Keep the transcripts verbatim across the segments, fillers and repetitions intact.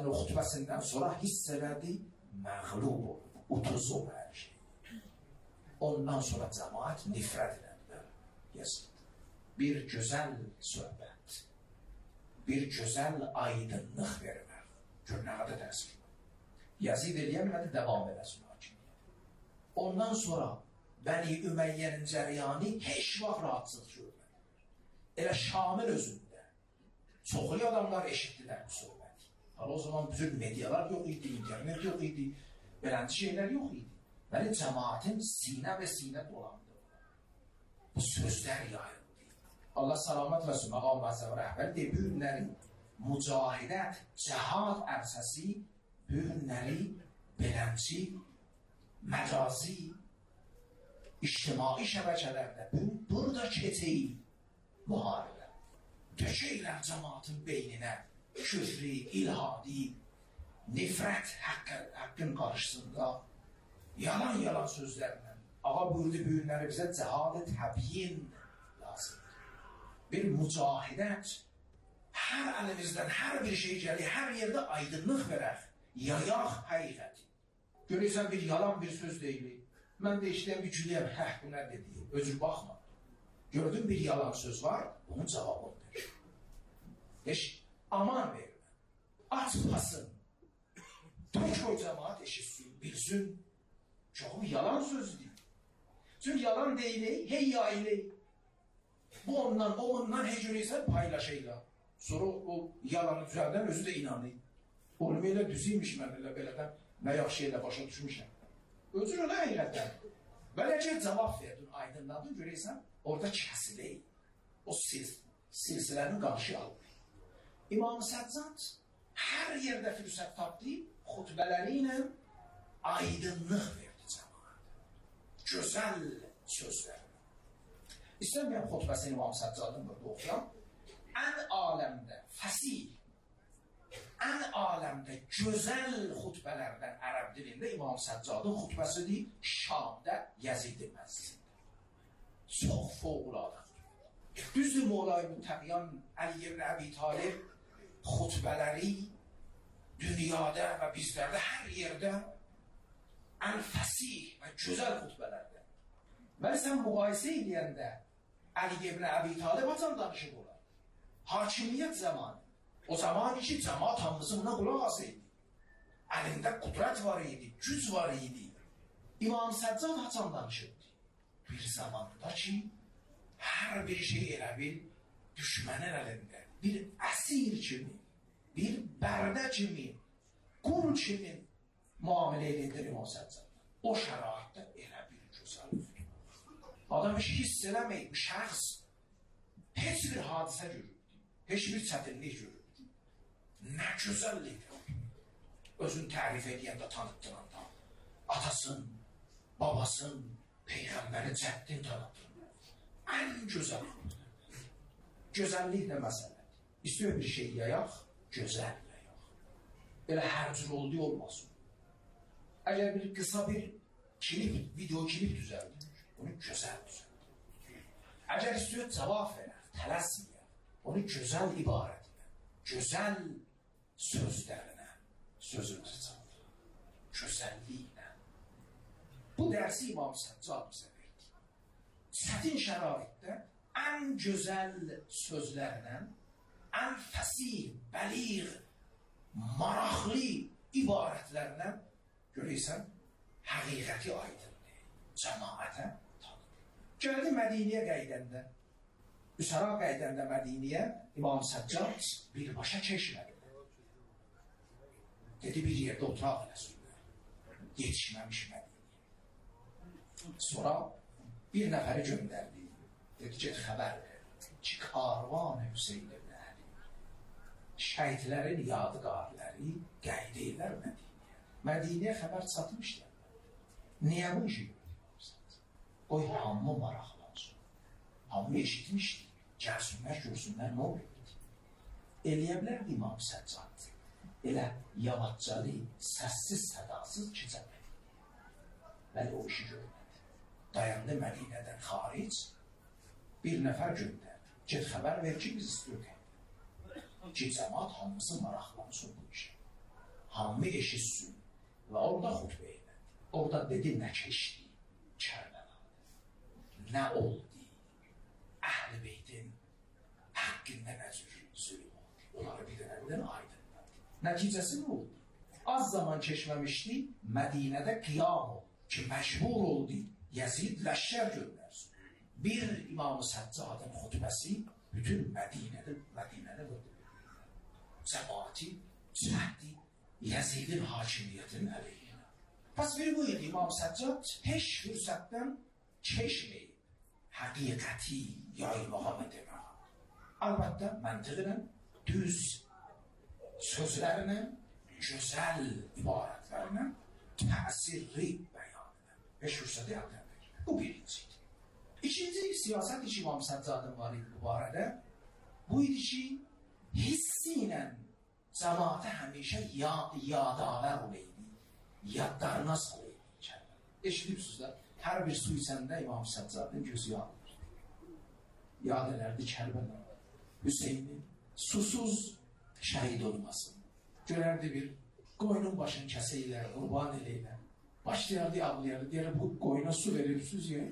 o xutbəsindən sonra hiss elədi, məğlub olub, utuzub hər şey. Ondan sonra cəmaət nifrət edəndə Yazid. Bir gözəl söhbət, bir gözəl aydınlıq vermək. Gör, nə qədər təsir. Yazid eləyənmədi, davam eləsin hakimiyyət. Ondan sonra Bəni Üməyyənin cəryanı heç vaxt rahatsızlıq görmədi. Elə Şamil özündə çoxlu adamlar eşitdilər bu söhbəti. O zaman bütün medialar yox idi, internet yox idi, belənci şeylər yox idi. Bəli, cəmaətin sinə və sinə dolandı. Bu sözlər yayıldı. Allah salamat versin, Məqam Məzəv rəhbər deyir, bu günləri mücahidət, cəhad ərsəsi, bu günləri belənci, məcazi, ictimai şəbəkələrdə burada keçəyi müharibə. Dökəklər cəmaatın beyninə küfri, ilhadi, nifrət haqqın qarşısında yalan-yalan sözlərlə. Ağa buyurdu bu günləri bizə cəhad-ı təbyin lazımdır. Bir mücahidət, hər əlimizdən hər bir şey gəlir, hər yerdə aydınlıq verək, yayaq həqiqəti. Görürsən bir yalan bir söz deyilir. Mən də işləyən bir güləyəm, həh bu nə dedi, özür baxma. Gördüm bir yalan söz var, bunun cavabını verir. Heç aman vermə, açmasın, tök o cəmaat eşitsin, bilsin, çoxum yalan söz deyil. Çünki yalan deyilik, hey yayılıq. Bu ondan, o ondan hey görəysən paylaşıyla. Sonra o yalanı düzəldən özü də inanır. Onu belə düzüymiş mən elə belədən, nə yaxşı elə başa düşmüşəm. Özür öyle həqiqətdən. Böylece cavab verdin, aydınladın, görəysən, orada kəsilir. O sil, silsilənin qarşı alır. İmam Səccad hər yerdə fürsət tapdı, xutbələri ilə aydınlıq verdi cəmaata. Gözəl sözlər. İstəməyəm xutbəsini İmam Səccadın burada oxuyam. Ən aləmdə fəsih, ən aləmdə gözəl xutbələrdən ərəb dilində İmam Səccadın xutbəsidir Şamda Yazid məscidində. Çox fövqəladə. Düzdür, Mola-i Müttəqiyan Əli ibn Əbi Talib xutbələri dünyada və bizlərdə hər yerdə ən fəsih və gözəl xutbələrdə. Bəli, sən müqayisə edəndə Əli ibn Əbi Talib haçan danışıb olar? Hakimiyyət zamanı. O zaman ki, cəmaat hamısı buna qulaq asaydı. Əlində qudrət var idi, güc var idi. İmam Səccad haçan danışırdı? Bir zamanda ki, hər bir şey elə bil düşmənin əlində, bir əsir kimi, bir bərdə kimi, qul kimi müamilə edir İmam Səccad. O şəraitdə elə bir gözəl. Adam heç hiss eləməyib, şəxs heç bir hadisə görürdü, heç bir çətinlik görürdü. Nə gözəllikdir. Özünü tərif edəndə, tanıtdıranda, atasın, babasın, peyğəmbərin cəddin tanıtdıranda. Ən gözəl. Gözəllik də məsələdir. İstiyor bir şey yayaq, gözəl yayaq. Elə hər cür olduğu olmasın. Əgər bir qısa bir klip, video klip düzəldir, onu gözəl düzəldir. Əgər istiyor cavab verər, tələsməyər, onu gözəl ibarətlə, gözəl sözlərinə, sözünüzü çaldır. Gözəlliklə. Bu dərsi İmam Səccad bizə verdi. Çətin şəraitdə ən gözəl sözlərlə, ən fəsih, bəliğ, maraqlı ibarətlərlə görəysən, həqiqəti aydındır. Cəmaətə tanıdır. Gəldi Mədiniyə qəydəndə, Üsara qəydəndə Mədiniyə İmam Səccad birbaşa keçmədi. Dedi bir yerdə oturaq eləsinlər. Yetişməmiş Mədiniyə. Sonra bir nəfəri göndərdi. Dedi ki, xəbər ver ki, Karvan Hüseyin ibn Əli, şəhidlərin yadigarləri qeyd edirlər Mədiniyə. Mədiniyə xəbər çatmışlar. Niyə bu işi gördük? Qoy hamı maraqlansın. Hamı eşitmişdi. Gəlsinlər, görsünlər, nə olur? Eləyə bilərdi İmam Səccad. Elə yavaşcalı, səssiz, sədasız keçəmədi. Bəli, o işi görmədi. Dayandı Mədinədən xaric, bir nəfər göndərdi. Get xəbər ver ki, biz istiyoruz. Ki, cəmaat hamısı maraqlansın bu işə. hamı eşitsin. Və orada xutbə elədi. Orada dedi, nə keçdi Kərbəlada, nə oldu, Əhl-i Beytin haqqında nə cür zülüm oldu. Onları bir dənədən aydınladı. Nəticəsi nə oldu? Az zaman keçməmişdi, Mədinədə qiyam oldu ki, məcbur oldu Yezid ləşkər göndərsin. Bir İmam-ı Səccadın xutbəsi bütün Mədinədə, Mədinədə vurdu. Cəmaati cəhdi Yezidin hakimiyyətinin əleyhinə. Pəs bir bu idi, İmam Səccad heç fürsətdən keçməyib, həqiqəti yaymağa və deməyə. Əlbəttə, məntiqlə, düz sözlərlə, gözəl ibarətlərlə, təsirli bəyanına. Heç fürsəti əldə edir. Bu birinciydi. İkinci siyasət ki, İmam Səccadın var idi bu barədə, bu idi ki, hissi ilə cəmaatı həmişə yad, yadavər olaydı, yadlarına salaydı. Eşidibsiniz də, hər bir su içəndə İmam Səccadın gözü yanır. Yad edərdi Kərbəla, Hüseynin susuz şəhid olmasın. Görərdi bir qoyunun başını kəsəylər, qurban eləylər. Başlayardı ağlayardı, deyərdi bu qoyuna su verirsiniz ya.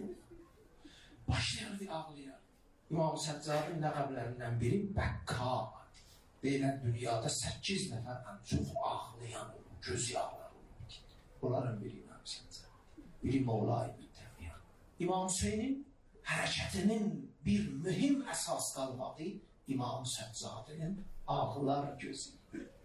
Başlayardı ağlayar. İmam Səccadın ləqəblərindən biri Bəkka. Deyilən dünyada səkkiz nəfər ən çox ağlayan olur, göz yağlar olur. Onların biri İmam Səccad, biri Mevla İbn Təymiyyə. İmam Hüseynin hərəkətinin bir mühüm əsas qalmağı İmam Səccadın ağlar gözü.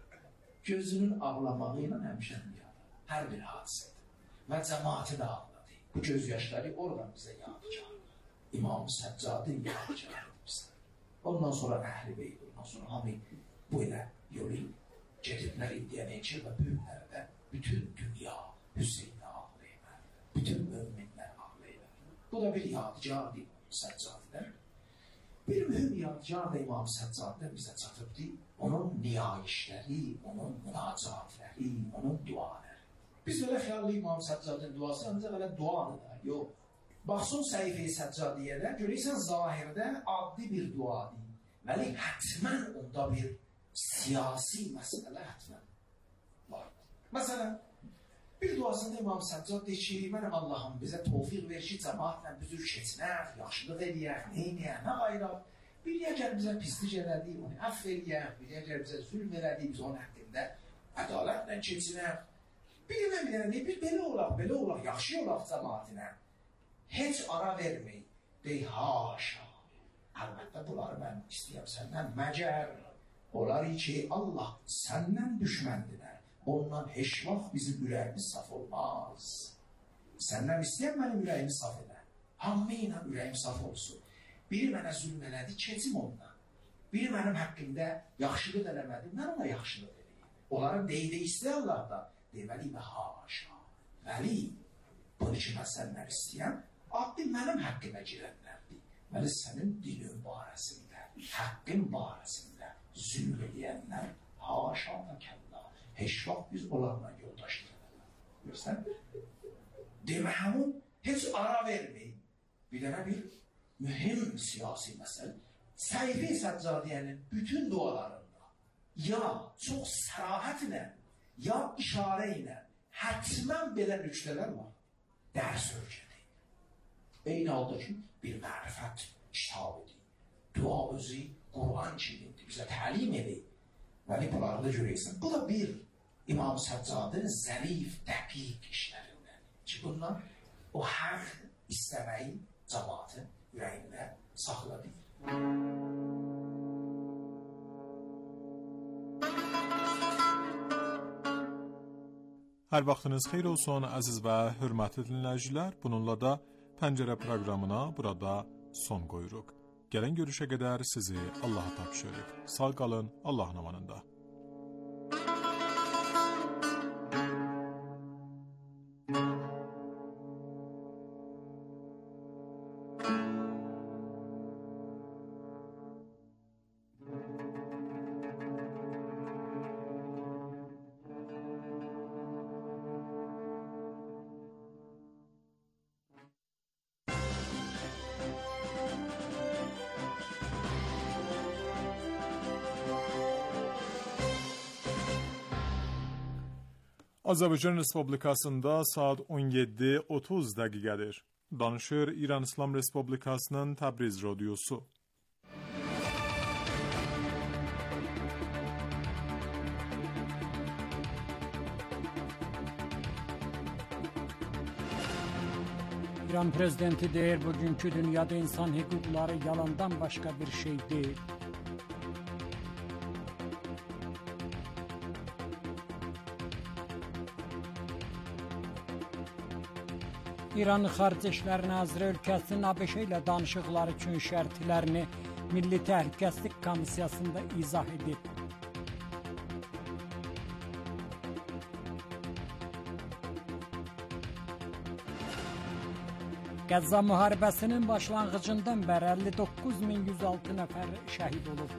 Gözünün ağlamağı ilə həmişə dünyada, hər bir hadisədir. Və cəmaati də ağladı. Bu göz yaşları oradan bizə yadigardır. İmam Səccadın yadigarıdır bizə. Ondan sonra Əhl-i Beyt, ondan sonra hamı bu ilə yolu gediblər idiyənə ki, və böyüklərdə bütün dünya Hüseyinə ağlayırlar. Bütün möminlər ağlayırlar. Bu da bir yadigardır İmam Səccaddən. Bir mühüm yadigar da İmam Səccaddən bizə çatıbdı. Onun niyayişləri, onun münacatləri, onun duaları. Biz belə xəyallı İmam Səccadın duası ancaq elə duadır da, yox. Baxsın səhifə-i Səccadiyyədə, görürsən zahirdə adli bir duadır. Vəli hətmən onda bir siyasi məsələ hətmən var. Məsələn, bir duasında İmam Səccad deyir ki, mənəm Allahım bizə tövfiq ver ki, cəmaatlə büzür keçinək, yaxşılıq eləyək, neynəyək, nə qayraq. Bir əgər bizə pislik elədik, onu əff eləyək, bir əgər bizə zülm elədik, biz onun həqqində ədalətlə keçinək. Bir ilə bir deyir, bir belə olaq, belə olaq, yaxşı olaq cəmaatinə. Heç ara vermək, deyir, haşa. Əlbəttə, bunları mən istəyəm səndən, məgər olar ki, Allah səndən düşməndirlər. Ondan heç vaxt bizim ürəyimiz saf olmaz. Səndən istəyəm mənim ürəyimi saf edə. Hamı ilə ürəyim saf olsun. Biri mənə zülm elədi, keçim ondan. Biri mənim haqqımda yaxşılıq eləmədi, mən ona yaxşılıq eləyim. Onların deydə istəyən Allah'da, deməli və haşa. Vəli, bunu ki, mən səndən istəyəm, adlı mənim haqqıma girənlərdir. Vəli sənin dilin barəsində, haqqın barəsində zülm eləyənlər, haşa və kəlla. Heç vaxt biz onlarla yoldaşlıq edələr. Görsən? Demə həmin heç ara verməyin. Bir dənə bir mühüm siyasi məsələ. Səhifə-i Səccadiyyənin bütün dualarında ya çox sərahət ilə, ya işarə ilə hətmən belə nüktələr var. Dərs örgədi. Eyni halda ki, bir mərifət kitabıdır. Dua özü Qur'an kimindir, bizə təlim edir. Vəli bunları da görəysən. Bu da bir İmam Səccadın zərif, dəqiq işlərindən ki, bundan o hər istəməyi cəmaatın ürəyində saxladı. Hər vaxtınız xeyir olsun, əziz və hörmətli dinləyicilər. Bununla da Pəncərə proqramına burada son qoyuruq. Gələn görüşə qədər sizi Allaha tapşırırıq. Sağ qalın, Allahın amanında. Azərbaycan Respublikasında saat on yeddi otuz dəqiqədir. Danışır İran İslam Respublikasının Təbriz Radyosu. İran prezidenti deyir, bugünkü dünyada insan hüquqları yalandan başka bir şey değil. İranın Xarici İşlər Naziri ölkəsinin ABŞ ilə danışıqları üçün şərtlərini Milli Təhlükəsizlik Komissiyasında izah edib. Qəzza müharibəsinin başlanğıcından bəri əlli doqquz min yüz altı nəfər şəhid olub.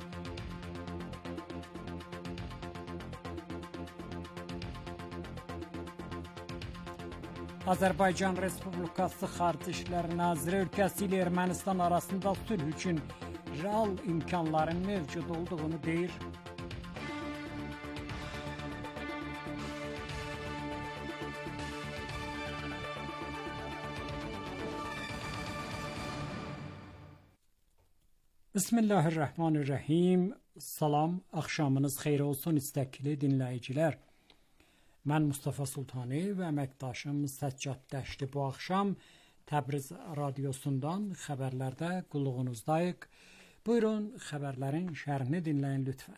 Azərbaycan Respublikası Xarici İşlər Naziri ölkəsi ilə Ermənistan arasında sülh üçün real imkanların mövcud olduğunu deyir. Bismillahirrahmanirrahim. Salam, axşamınız xeyir olsun istəkli dinləyicilər. Mən Mustafa Sultani və əməkdaşım Səccad Dəşti bu axşam Təbriz Radyosundan xəbərlərdə qulluğunuzdayıq. Buyurun, xəbərlərin şərhini dinləyin lütfən.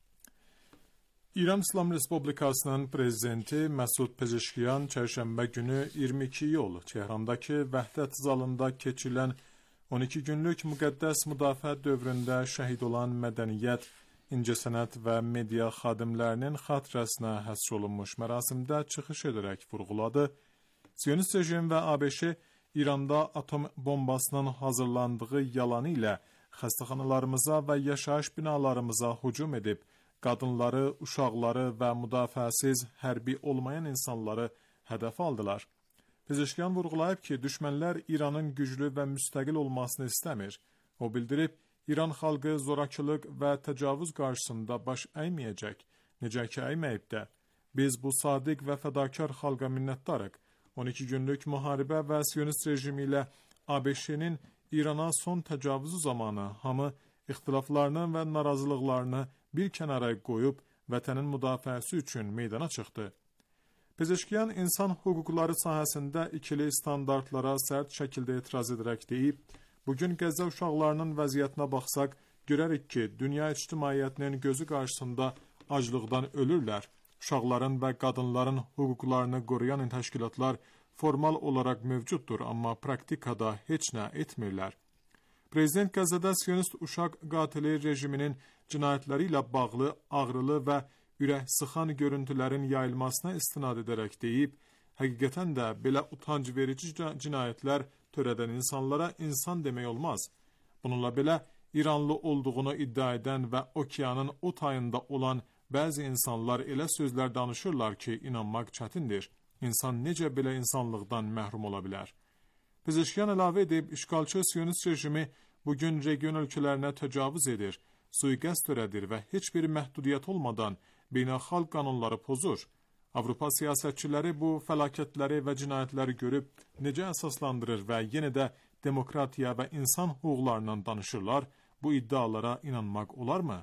İran İslam Respublikasının prezidenti Məsud Pezeşkiyan çərşənbə günü iyirmi iki iyul Tehrandakı Vəhdət zalında keçirilən on iki günlük müqəddəs müdafiə dövründə şəhid olan mədəniyyət, incəsənət və media xadimlərinin xatirəsinə həsr olunmuş mərasimdə çıxış edərək vurğuladı. Siyonist rejim və ABŞ İranda atom bombasının hazırlandığı yalanı ilə xəstəxanalarımıza və yaşayış binalarımıza hücum edib, qadınları, uşaqları və müdafiəsiz hərbi olmayan insanları hədəf aldılar. Pezeşkiyan vurğulayıb ki, düşmənlər İranın güclü və müstəqil olmasını istəmir. O bildirib, İran xalqı zorakılıq və təcavüz qarşısında baş əyməyəcək, necə ki əyməyib də. Biz bu sadiq və fədakar xalqa minnətdarıq. on iki günlük müharibə və siyonist rejimi ilə ABŞ-nin İrana son təcavüzü zamanı hamı ixtilaflarını və narazılıqlarını bir kənara qoyub vətənin müdafiəsi üçün meydana çıxdı. Pezeşkiyan insan hüquqları sahəsində ikili standartlara sərt şəkildə etiraz edərək deyib, bugün Qəzza uşaqlarının vəziyyətinə baxsaq, görərik ki, dünya ictimaiyyətinin gözü qarşısında aclıqdan ölürlər. Uşaqların və qadınların hüquqlarını qoruyan təşkilatlar formal olaraq mövcuddur, amma praktikada heç nə etmirlər. Prezident Qəzzada siyonist uşaq qatili rejiminin cinayətləri ilə bağlı ağrılı və ürək sıxan görüntülərin yayılmasına istinad edərək deyib, həqiqətən də belə utanc verici cinayətlər törədən insanlara insan demək olmaz. Bununla belə İranlı olduğunu iddia edən və okeanın o tayında olan bəzi insanlar elə sözlər danışırlar ki, inanmaq çətindir. İnsan necə belə insanlıqdan məhrum ola bilər? Pezeşkiyan əlavə edib, işğalçı siyonist rejimi bugün region ölkələrinə təcavüz edir, sui-qəsd törədir və heç bir məhdudiyyət olmadan beynəlxalq qanunları pozur. Avropa siyasətçiləri bu fəlakətləri və cinayətləri görüb necə əsaslandırır və yenə də demokratiya və insan hüquqlarından danışırlar, bu iddialara inanmaq olarmı?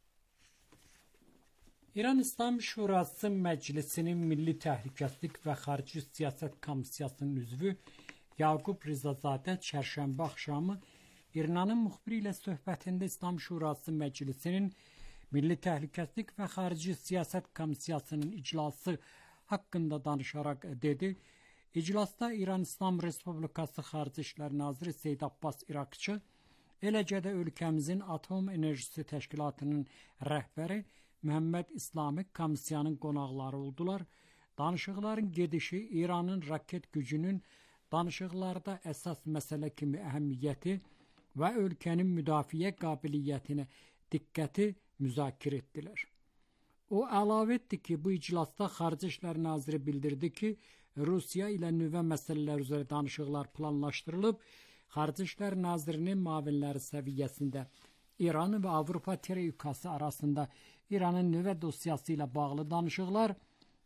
İran İslam Şurası Məclisinin Milli Təhlükəsizlik və Xarici Siyasət Komissiyasının üzvü Yaqub Rizazadə çərşənbə axşamı İranın müxbiri ilə söhbətində İslam Şurası Məclisinin Milli Təhlükəsizlik və Xarici Siyasət Komissiyasının iclası haqqında danışaraq dedi, iclasda İran İslam Respublikası Xarici İşlər Naziri Seyyid Abbas İraqçı, eləcə də ölkəmizin Atom Enerjisi Təşkilatının rəhbəri Məhəmməd İslami komissiyanın qonaqları oldular. Danışıqların gedişi İranın raket gücünün danışıqlarda əsas məsələ kimi əhəmiyyəti və ölkənin müdafiə qabiliyyətinə diqqəti müzakirə etdilər. O əlavə etdi ki, bu iclasda Xarici İşlər Naziri bildirdi ki, Rusiya ilə nüvə məsələləri üzrə danışıqlar planlaşdırılıb, Xarici İşlər Nazirinin müavinləri səviyyəsində İran və Avropa Tereyukası arasında İranın nüvə dosyası ilə bağlı danışıqlar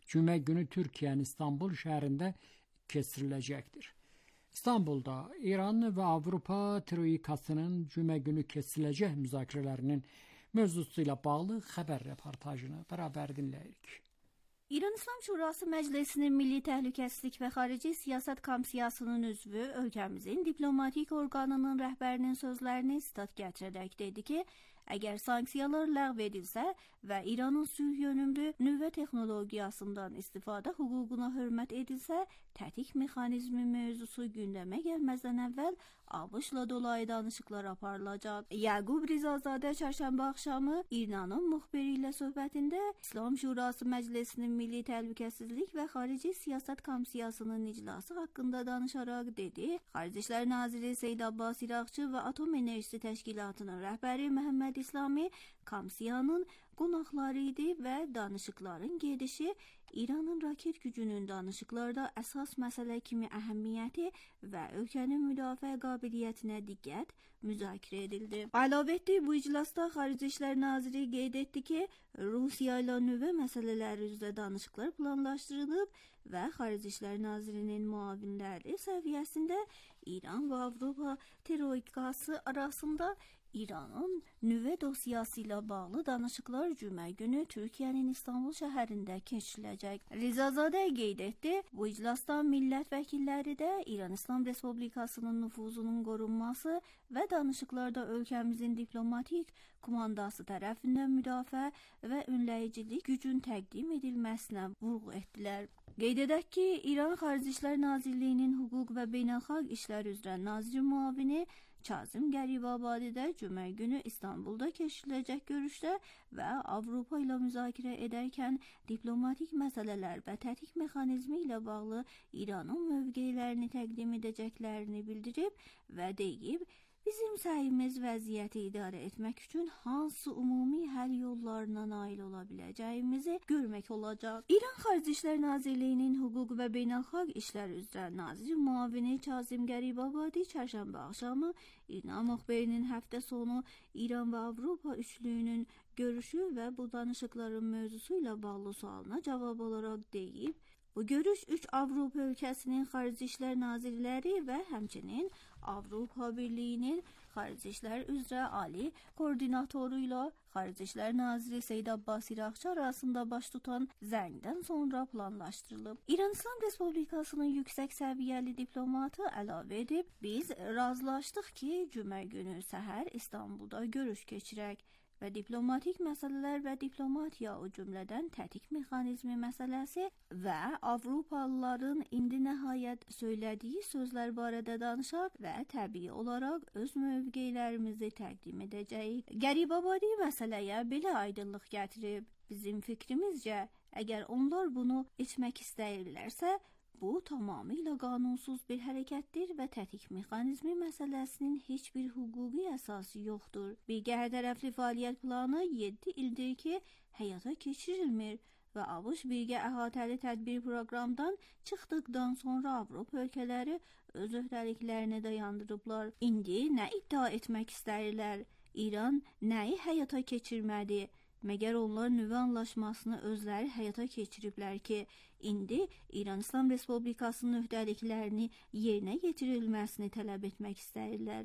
Cümə günü Türkiyənin İstanbul şəhərində keçiriləcəkdir. İstanbulda İran və Avropa Troikasının cümə günü keçiriləcək müzakirələrinin mövzusu ilə bağlı xəbər reportajını bərabər dinləyirik. İran İslam Şurası Məclisinin Milli Təhlükəsizlik və Xarici Siyasət Komissiyasının üzvü ölkəmizin diplomatik orqanının rəhbərinin sözlərini sitat gətirərək dedi ki, əgər sanksiyalar ləğv edilsə və İranın sülh yönümlü nüvə texnologiyasından istifadə hüququna hörmət edilsə, tətik mexanizmi mövzusu gündəmə gəlməzdən əvvəl ABŞ-la dolayı danışıqlar aparılacaq. Yaqub Rizazadə çərşənbə axşamı İranın müxbiri ilə söhbətində İslam Şurası Məclisinin Milli Təhlükəsizlik və Xarici Siyasət Komissiyasının iclası haqqında danışaraq dedi, Xarici İşlər Naziri Seyyid Abbas İraqçı və Atom Enerjisi Təşkilatının rəhbəri Məhəmməd İslami komissiyanın qonaqları idi və danışıqların gedişi İranın raket gücünün danışıqlarda əsas məsələ kimi əhəmiyyəti və ölkənin müdafiə qabiliyyətinə diqqət müzakirə edildi. Əlavə etdi, bu iclasda Xarici İşlər Naziri qeyd etdi ki, Rusiya ilə nüvə məsələləri üzrə danışıqlar planlaşdırılıb və Xarici İşlər Nazirinin müavinləri səviyyəsində İran və Avropa Troikası arasında İranın nüvə dosyası ilə bağlı danışıqlar cümə günü Türkiyənin İstanbul şəhərində keçiriləcək. Rizazadə qeyd etdi, bu iclasda millət vəkilləri də İran İslam Respublikasının nüfuzunun qorunması və danışıqlarda ölkəmizin diplomatik komandası tərəfindən müdafiə və önləyicilik gücün təqdim edilməsinə vurğu etdilər. Qeyd edək ki, İran Xarici İşlər Nazirliyinin hüquq və beynəlxalq işlər üzrə nazir müavini Kazım Qəribabadidə cümə günü İstanbulda keçiriləcək görüşdə və Avropa ilə müzakirə edərkən diplomatik məsələlər və tətik mexanizmi ilə bağlı İranın mövqelərini təqdim edəcəklərini bildirib və deyib, bizim səyimiz vəziyyəti idarə etmək üçün hansı ümumi həll yollarına nail ola biləcəyimizi görmək olacaq. İran Xarici İşlər Nazirliyinin hüquq və beynəlxalq işlər üzrə nazir müavini Kazım Qəribabadi çərşənbə axşamı İran müxbirinin həftə sonu İran və Avropa üçlüyünün görüşü və bu danışıqların mövzusu ilə bağlı sualına cavab olaraq deyib, bu görüş üç Avropa ölkəsinin Xarici İşlər Nazirləri və həmçinin Avropa Birliyinin Xarici İşlər üzrə ali koordinatoru ilə Xarici İşlər Naziri Seyyid Abbas İraqçı arasında baş tutan zəngdən sonra planlaşdırılıb. İran İslam Respublikasının yüksək səviyyəli diplomatı əlavə edib, biz razılaşdıq ki, cümə günü səhər İstanbulda görüş keçirək və diplomatik məsələlər və diplomatiya o cümlədən tətik mexanizmi məsələsi və Avropalıların indi nəhayət söylədiyi sözlər barədə danışaq və təbii olaraq öz mövqelərimizi təqdim edəcəyik. Qəribabadi məsələyə belə aydınlıq gətirib. Bizim fikrimizcə, əgər onlar bunu etmək istəyirlərsə, bu tamamilə qanunsuz bir hərəkətdir və tətik mexanizmi məsələsinin heç bir hüquqi əsası yoxdur. Bir qəhərtərəfli fəaliyyət planı yeddi ildir ki, həyata keçirilmir və ABŞ birgə əhatəli tədbir proqramdan çıxdıqdan sonra Avropa ölkələri öz öhdəliklərini dayandırıblar. İndi nə iddia etmək istəyirlər? İran nəyi həyata keçirmədi? Məgər onlar nüvə anlaşmasını özləri həyata keçiriblər ki, indi İran İslam Respublikasının öhdəliklərini yerinə yetirilməsini tələb etmək istəyirlər.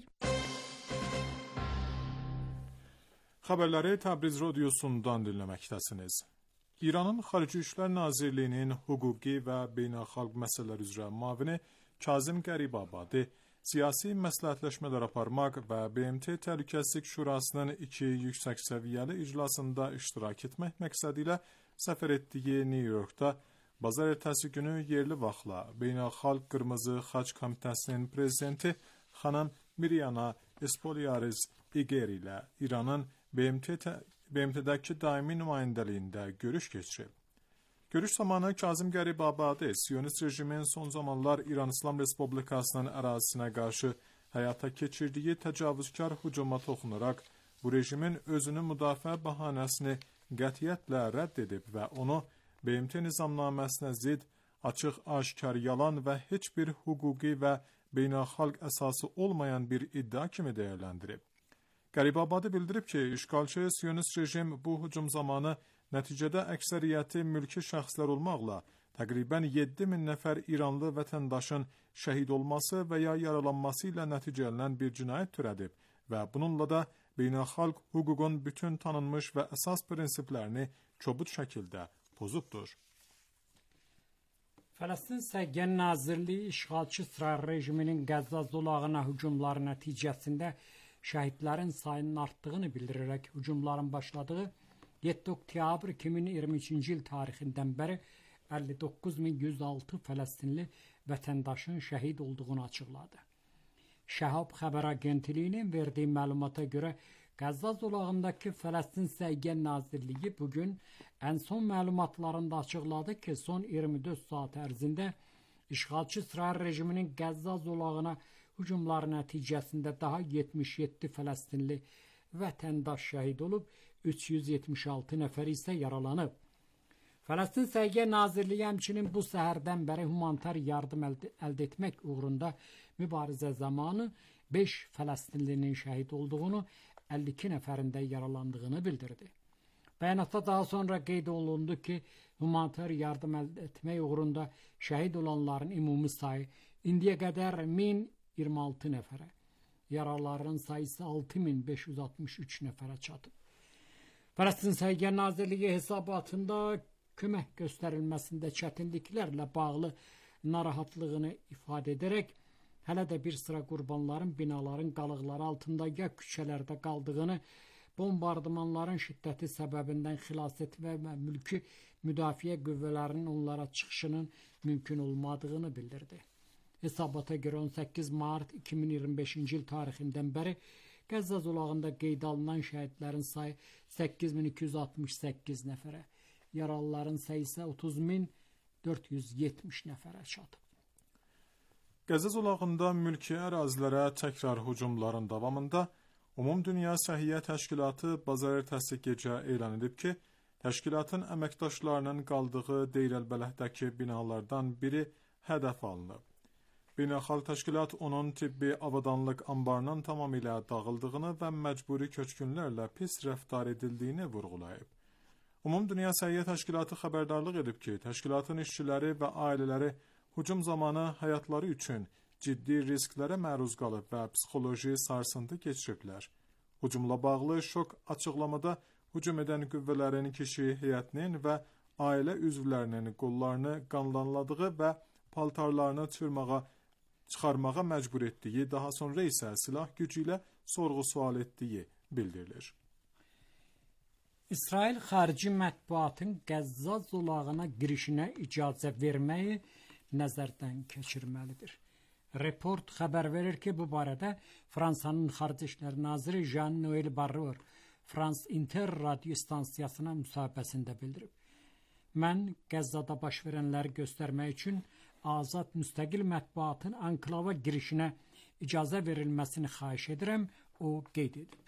Xəbərləri Təbriz radiosundan dinləməkdəsiniz. İranın Xarici İşlər Nazirliyinin hüquqi və beynəlxalq məsələlər üzrə müavini Kazım Qəribabadi siyasi məsləhətləşmələr aparmaq və B M T Təhlükəsizlik Şurasının iki yüksək səviyyəli iclasında iştirak etmək məqsədi ilə səfər etdiyi New Yorkda bazar ertəsi günü yerli vaxtla Beynəlxalq Qırmızı Xaç Komitəsinin prezidenti xanım Miryana Spolyariz İgeri ilə İranın B M T'dəki daimi nümayəndəliyində görüş keçirib. Görüş zamanı Kazım Qəribabadi Siyonist rejimin son zamanlar İran İslam Respublikasının ərazisinə qarşı həyata keçirdiyi təcavüzkar hücuma toxunaraq bu rejimin özünü müdafiə bəhanəsini qətiyyətlə rədd edib və onu B M T nizamnaməsinə zid, açıq, aşkar, yalan və heç bir hüquqi və beynəlxalq əsası olmayan bir iddia kimi dəyərləndirib. Qəribabadi bildirib ki, işğalçı Siyonist rejim bu hücum zamanı nəticədə əksəriyyəti mülki şəxslər olmaqla təqribən yeddi min nəfər İranlı vətəndaşın şəhid olması və ya yaralanması ilə nəticələnən bir cinayət törədib və bununla da beynəlxalq hüququn bütün tanınmış və əsas prinsiplərini kobud şəkildə pozubdur. Fələstin Səhiyyə Nazirliyi işğalçı İsrail rejiminin Qəzza zolağına hücumları nəticəsində şəhidlərin sayının artdığını bildirərək hücumların başladığı yeddi oktyabr iki min iyirmi üçüncü il tarixindən bəri əlli doqquz min yüz altı Fələstinli vətəndaşın şəhid olduğunu açıqladı. Şəhab xəbər agentliyinin verdiyi məlumata görə Qəzza zolağındakı Fələstin Səhiyyə Nazirliyi bugün ən son məlumatlarında açıqladı ki, son iyirmi dörd saat ərzində işğalçı İsrail rejiminin Qəzza zolağına hücumları nəticəsində daha yetmiş yeddi Fələstinli vətəndaş şəhid olub, üç yüz yetmiş altı nəfər isə yaralanıb. Fələstin Səhiyyə Nazirliyi həmçinin bu səhərdən bəri humanitar yardım əldə, əldə etmək uğrunda mübarizə zamanı beş Fələstinlinin şəhid olduğunu, əlli iki nəfərin də yaralandığını bildirdi. Bəyanatda daha sonra qeyd olundu ki, humanitar yardım əldə etmək uğrunda şəhid olanların ümumi sayı indiyə qədər min iyirmi altı nəfərə, yaralıların sayısı altı min beş yüz altmış üç nəfərə çatıb. Fələstin Səhiyyə Nazirliyi hesabatında kömək göstərilməsində çətinliklərlə bağlı narahatlığını ifadə edərək, hələ də bir sıra qurbanların binaların qalıqları altında ya küçələrdə qaldığını, bombardımanların şiddəti səbəbindən xilas etmə və mülki müdafiə qüvvələrinin onlara çıxışının mümkün olmadığını bildirdi. Hesabata görə on səkkiz mart iki min iyirmi beşinci il tarixindən bəri Qəzza zolağında qeyd alınan şəhidlərin sayı səkkiz min iki yüz altmış səkkiz nəfərə, yaralıların sayı isə otuz min dörd yüz yetmiş nəfərə çatıb. Qəzza zolağında mülki ərazilərə təkrar hücumların davamında Ümumdünya Səhiyyə Təşkilatı bazar ertəsi gecə elan edib ki, təşkilatın əməkdaşlarının qaldığı Deyrəlbələhdəki binalardan biri hədəf alınıb. Beynəlxalq təşkilat onun tibbi avadanlıq anbarının tamamilə dağıldığını və məcburi köçkünlərlə pis rəftar edildiyini vurğulayıb. Ümumdünya Səhiyyə Təşkilatı xəbərdarlıq edib ki, təşkilatın işçiləri və ailələri hücum zamanı həyatları üçün ciddi risklərə məruz qalıb və psixoloji sarsıntı keçiriblər. Hücumla bağlı şok açıqlamada hücum edən qüvvələrin kişi heyətinin və ailə üzvlərinin qollarını qanlanladığı və paltarlarını çırmağa, çıxarmağa məcbur etdiyi, daha sonra isə silah gücü ilə sorğu-sual etdiyi bildirilir. İsrail xarici mətbuatın Qəzza zolağına girişinə icazə verməyi nəzərdən keçirməlidir. Report xəbər verir ki, bu barədə Fransanın Xarici İşlər Naziri Jean-Noël Barrot France Inter radio stansiyasına müsahibəsində bildirib. Mən Qəzzada baş verənləri göstərmək üçün azad müstəqil mətbuatın anklava girişinə icazə verilməsini xahiş edirəm, o qeyd edib.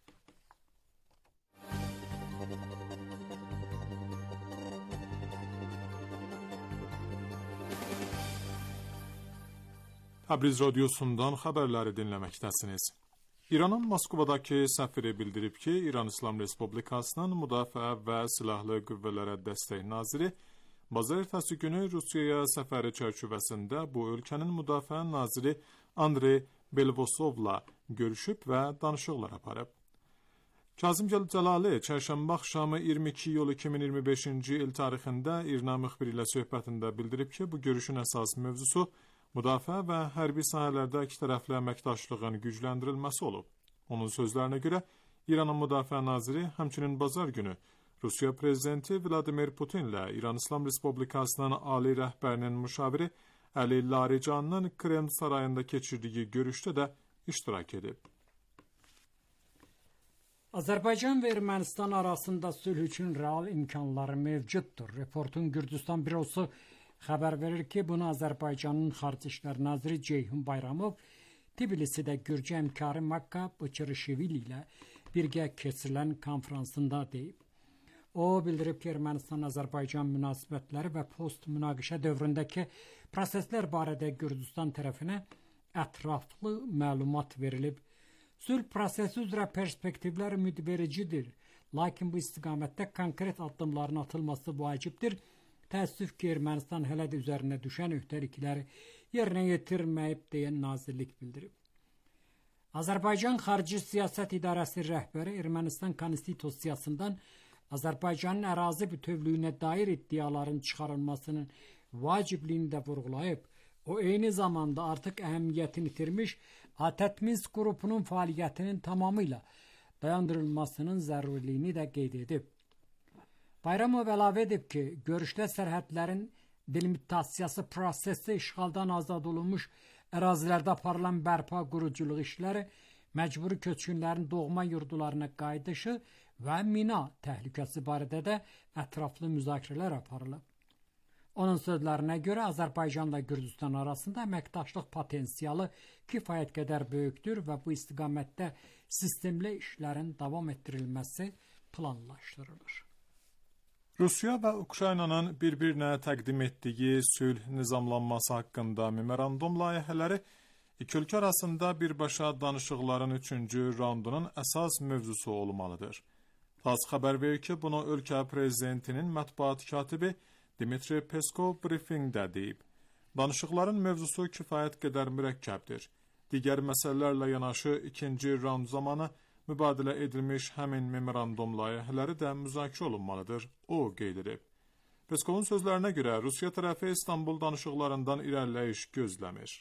Təbriz radiosundan xəbərləri dinləməkdəsiniz. İranın Moskvadakı səfiri bildirib ki, İran İslam Respublikasının Müdafiə və Silahlı Qüvvələrə Dəstək Naziri bazar ertəsi günü Rusiyaya səfəri çərçivəsində bu ölkənin Müdafiə Naziri Andrey Belvosovla görüşüb və danışıqlar aparıb. Kazım Cəlali çərşənbə axşamı iyirmi iki iyul iki min iyirmi beşinci il tarixində İRNA müxbiri ilə söhbətində bildirib ki, bu görüşün əsas mövzusu müdafiə və hərbi sahələrdə iki tərəfli əməkdaşlığın gücləndirilməsi olub. Onun sözlərinə görə, İranın Müdafiə Naziri həmçinin bazar günü Rusiya Prezidenti Vladimir Putinlə İran İslam Respublikasının ali rəhbərinin müşaviri Əli Laricanın Kreml sarayında keçirdiyi görüşdə də iştirak edib. Azərbaycan və Ermənistan arasında sülh üçün real imkanları mövcuddur. Reportun Gürcüstan bürosu xəbər verir ki, bunu Azərbaycanın Xarici İşlər Naziri Ceyhun Bayramov Tbilisidə Gürcü həmkarı Makka Bıçırışvili ilə birgə keçirilən konfransında deyib. O bildirib ki, Ermənistan-Azərbaycan münasibətləri və post-münaqişə dövründəki proseslər barədə Gürcüstan tərəfinə ətraflı məlumat verilib. Sülh prosesi üzrə perspektivlər ümidvericidir. Lakin bu istiqamətdə konkret addımların atılması vacibdir. Təəssüf ki, Ermənistan hələ də üzərinə düşən öhdəlikləri yerinə yetirməyib deyə nazirlik bildirib. Azərbaycan Xarici Siyasət İdarəsi rəhbəri Ermənistan Konstitusiyasından Azərbaycanın ərazi bütövlüyünə dair iddiaların çıxarılmasının vacibliyini də vurğulayıb. O, eyni zamanda artıq əhəmiyyətini itirmiş ATƏT-Minsk qrupunun fəaliyyətinin tamamıyla dayandırılmasının zərurliyini də qeyd edib. Bayramov əlavə edib ki, görüşdə sərhədlərin delimitasiyası prosesi, işğaldan azad olunmuş ərazilərdə aparılan bərpa quruculuq işləri, məcburi köçkünlərin doğma yurdularına qayıdışı və mina təhlükəsi barədə də ətraflı müzakirələr aparılıb. Onun sözlərinə görə Azərbaycanla Gürcüstan arasında əməkdaşlıq potensialı kifayət qədər böyükdür və bu istiqamətdə sistemli işlərin davam etdirilməsi planlaşdırılır. Rusiya və Ukraynanın bir-birinə təqdim etdiyi sülh nizamlanması haqqında memorandum layihələri iki ölkə arasında birbaşa danışıqların üçüncü raundunun əsas mövzusu olmalıdır. TASS xəbər verir ki, bunu ölkə prezidentinin mətbuat katibi Dmitri Peskov briefingdə deyib. Danışıqların mövzusu kifayət qədər mürəkkəbdir. Digər məsələlərlə yanaşı ikinci raund zamanı mübadilə edilmiş həmin memorandum layihələri də müzakirə olunmalıdır, o qeyd edib. Peskovun sözlərinə görə Rusiya tərəfi İstanbul danışıqlarından irəliləyiş gözləmir.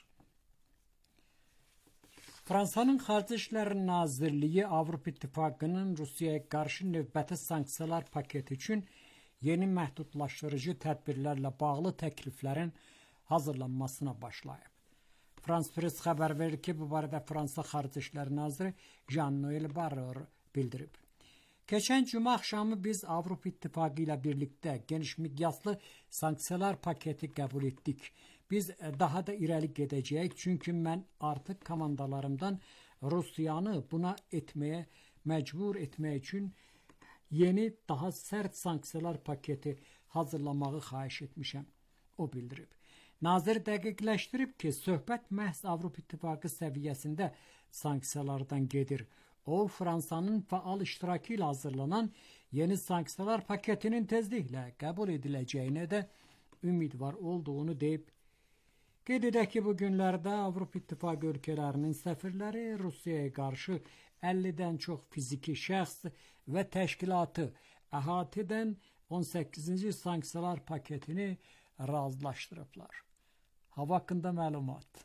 Fransanın Xarici İşlər Nazirliyi Avropa İttifaqının Rusiyaya qarşı növbəti sanksiyalar paketi üçün yeni məhdudlaşdırıcı tədbirlərlə bağlı təkliflərin hazırlanmasına başlayıb. Frans Press xəbər verir ki, bu barədə Fransa Xarici İşlər Naziri Jean-Noël Barrot bildirib. Keçən cümə axşamı biz Avropa İttifaqı ilə birlikdə geniş miqyaslı sanksiyalar paketi qəbul etdik. Biz daha da irəli gedəcəyik, çünki mən artıq komandalarımdan Rusiyanı buna etməyə məcbur etmək üçün yeni, daha sərt sanksiyalar paketi hazırlamağı xahiş etmişəm, o bildirib. Nazir dəqiqləşdirib ki, söhbət məhz Avropa İttifaqı səviyyəsində sanksiyalardan gedir. O, Fransanın fəal iştirakı ilə hazırlanan yeni sanksiyalar paketinin tezliklə qəbul ediləcəyinə də ümidvar olduğunu deyib. Qeyd edək ki, bu günlərdə Avropa İttifaqı ölkələrinin səfirləri Rusiyaya qarşı əllidən çox fiziki şəxs və təşkilatı əhatə edən on səkkizinci sanksiyalar paketini razılaşdırıblar. Hava haqqında məlumat.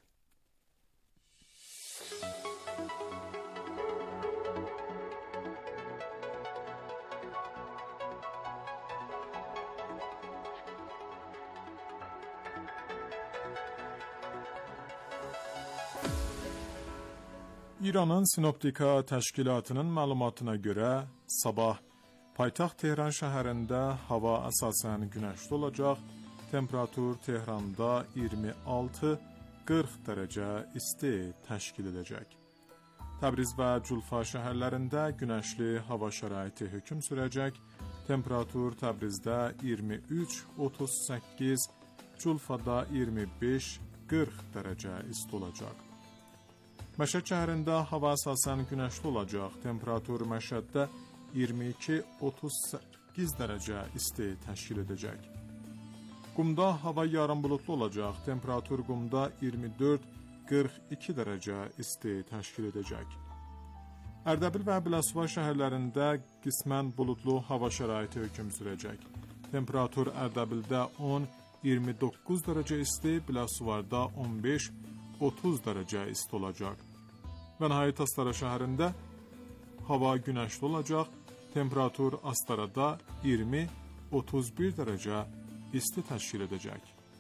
İranın Sinoptika təşkilatının məlumatına görə sabah paytaxt Tehran şəhərində hava əsasən günəşli olacaq, temperatur Tehranda iyirmi altı qırx dərəcə isti təşkil edəcək. Təbriz və Culfa şəhərlərində günəşli hava şəraiti hökm sürəcək, temperatur Təbrizdə iyirmi üç otuz səkkiz, Culfada iyirmi beş qırx dərəcə isti olacaq. Məşəd şəhərində hava əsasən günəşli olacaq, temperatur Məşəddə iyirmi iki otuz səkkiz dərəcə isti təşkil edəcək. Qumda hava yarım bulutlu olacaq, temperatur Qumda iyirmi dörd qırx iki dərəcə isti təşkil edəcək. Ərdəbil və Biləsuvar şəhərlərində qismən bulutlu hava şəraiti hökm sürəcək. Temperatur Ərdəbildə on iyirmi doqquz dərəcə isti, Biləsuvarda on beş otuz dərəcə isti olacaq. Və nəhayət Astara şəhərində hava günəşli olacaq, temperatur Astarada iyirmi otuz bir dərəcə isti təşkil edəcək.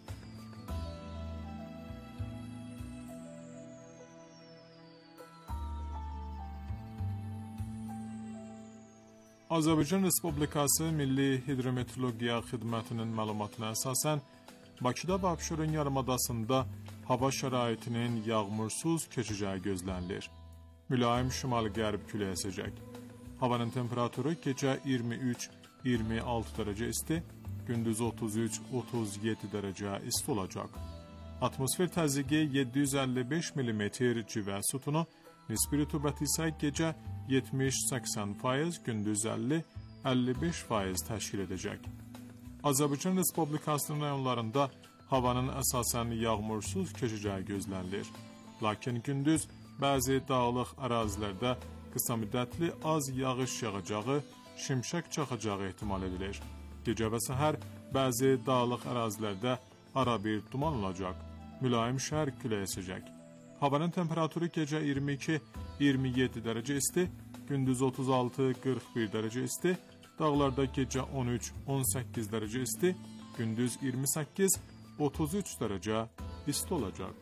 Azərbaycan Respublikası Milli Hidrometeorologiya Xidmətinin məlumatına əsasən Bakıda və Abşeron yarımadasında hava şəraitinin yağmursuz keçəcəyi gözlənilir. Mülayim şimal-qərb küləyi əsəcək. Havanın temperaturu gecə iyirmi üç iyirmi altı dərəcə isti, gündüz otuz üç otuz yeddi dərəcə isti olacaq. Atmosfer təzyiqi yeddi yüz əlli beş millimetr civə sütunu, nisbi rütubət isə gecə yetmiş səksən faiz, gündüz əlli əlli beş faiz təşkil edəcək. Azərbaycan Respublikasının rayonlarında havanın əsasən yağmursuz keçəcəyi gözlənilir. Lakin gündüz bəzi dağlıq ərazilərdə qısa müddətli az yağış yağacağı, şimşək çaxacağı ehtimal edilir. Gecə və səhər bəzi dağlıq ərazilərdə ara bir duman olacaq. Mülayim şərq küləyi əsəcək. Havanın temperaturu gecə iyirmi iki iyirmi yeddi dərəcə isti, gündüz otuz altı qırx bir dərəcə isti, dağlarda gecə on üç on səkkiz dərəcə isti, gündüz iyirmi səkkiz otuz üç dərəcə isti olacaq.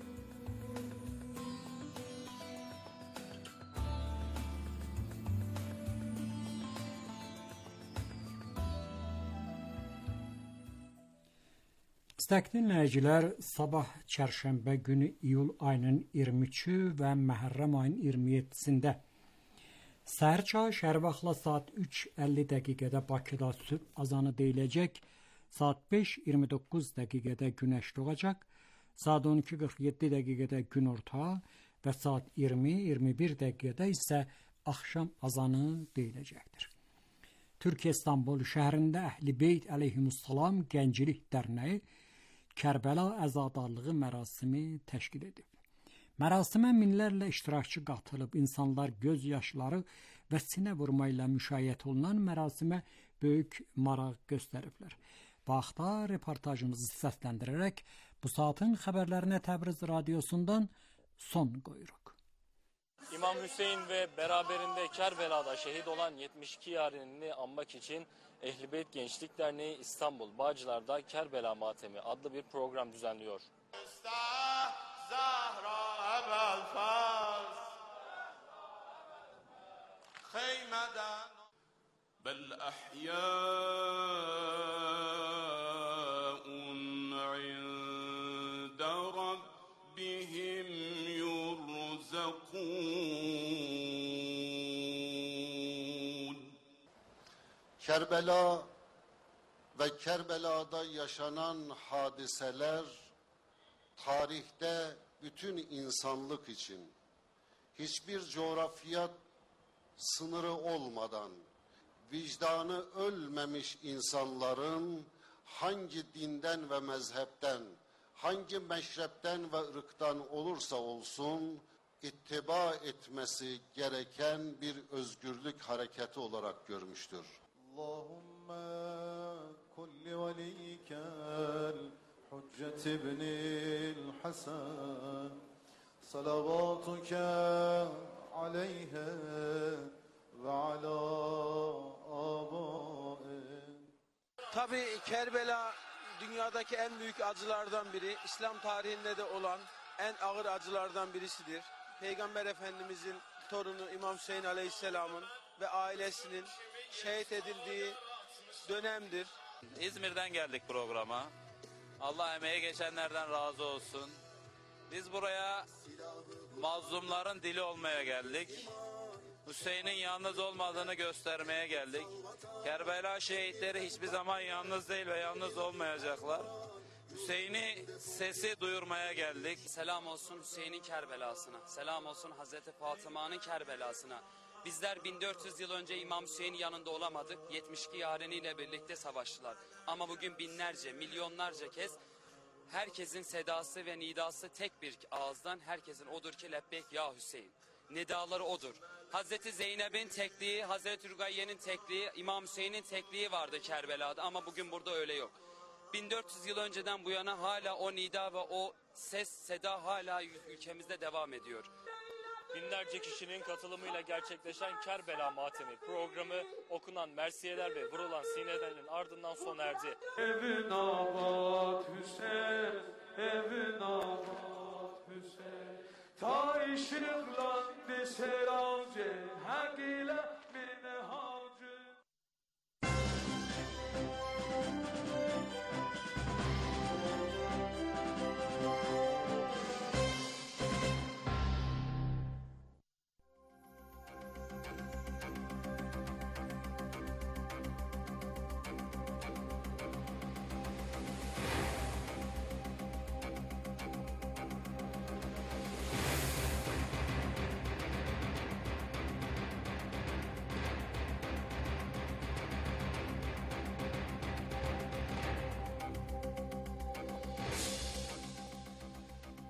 İstəkli dinləyicilər, sabah çərşənbə günü iyul ayının iyirmi üçü və Məhərrəm ayının iyirmi yeddisində səhər çağı şəhər vaxtla saat üç əlli dəqiqədə Bakıda sübh azanı deyiləcək, saat beş iyirmi doqquz dəqiqədə günəş doğacaq, saat on iki qırx yeddi dəqiqədə günorta və saat iyirmi iyirmi bir dəqiqədə isə axşam azanı deyiləcəkdir. Türkiyə İstanbul şəhərində Əhl-i Beyt əleyhissalam Gənclik Dərnəyi Kərbəla əzadarlığı mərasimi təşkil edib. Mərasimə minlərlə iştirakçı qatılıb, insanlar göz yaşları və sinə vurma ilə müşayiət olunan mərasimə böyük maraq göstəriblər. Bu haqda reportajımızı səsləndirərək bu saatın xəbərlərinə Təbriz radiosundan son qoyuruq. İmam Hüseyin ve beraberinde Kerbela'da şehit olan yetmiş iki yarenini anmak için Ehl-i Beyt Gençlik Derneği İstanbul Bağcılar'da Kerbela Matemi adlı bir program düzenliyor. Kerbela ve Kerbela'da yaşanan hadiseler tarihte bütün insanlık için hiçbir coğrafya sınırı olmadan vicdanı ölmemiş insanların hangi dinden ve mezhepten, hangi meşrepten ve ırktan olursa olsun ittiba etmesi gereken bir özgürlük hareketi olarak görmüştür. Allahümme kulli veliykel Hüccet ibnil Hasan salavatuke aleyhe ve ala abae. Tabii Kerbela dünyadaki en büyük acılardan biri, İslam tarihinde de olan en ağır acılardan birisidir. Peygamber Efendimizin torunu İmam Hüseyin Aleyhisselam'ın ve ailesinin şehit edildiği dönemdir. İzmir'den geldik programa. Allah emeği geçenlerden razı olsun. Biz buraya mazlumların dili olmaya geldik. Hüseyin'in yalnız olmadığını göstermeye geldik. Kerbela şehitleri hiçbir zaman yalnız değil ve yalnız olmayacaklar. Hüseyin'i sesi duyurmaya geldik. Selam olsun Hüseyin'in Kerbelasına. Selam olsun Hazreti Fatıma'nın Kerbelasına. Bizler bin dört yüz yıl önce İmam Hüseyin'in yanında olamadık. yetmiş iki yareniyle birlikte savaştılar. Ama bugün binlerce, milyonlarca kez herkesin sedası ve nidası tek bir ağızdan, herkesin odur ki lebbeyk ya Hüseyin. Nidaları odur. Hazreti Zeynep'in tekliği, Hazreti Rügayye'nin tekliği, İmam Hüseyin'in tekliği vardı Kerbela'da ama bugün burada öyle yok. bin dört yüz yıl önceden bu yana hala o nida ve o ses, seda hala ülkemizde devam ediyor. Binlerce kişinin katılımıyla gerçekleşen Kerbela Matemi programı okunan mersiyeler ve vurulan sinelerin ardından sona erdi. Evin abad Hüseyin, evin abad Hüseyin. Ta ışıklandı selamcı, hak ile bir nehacı.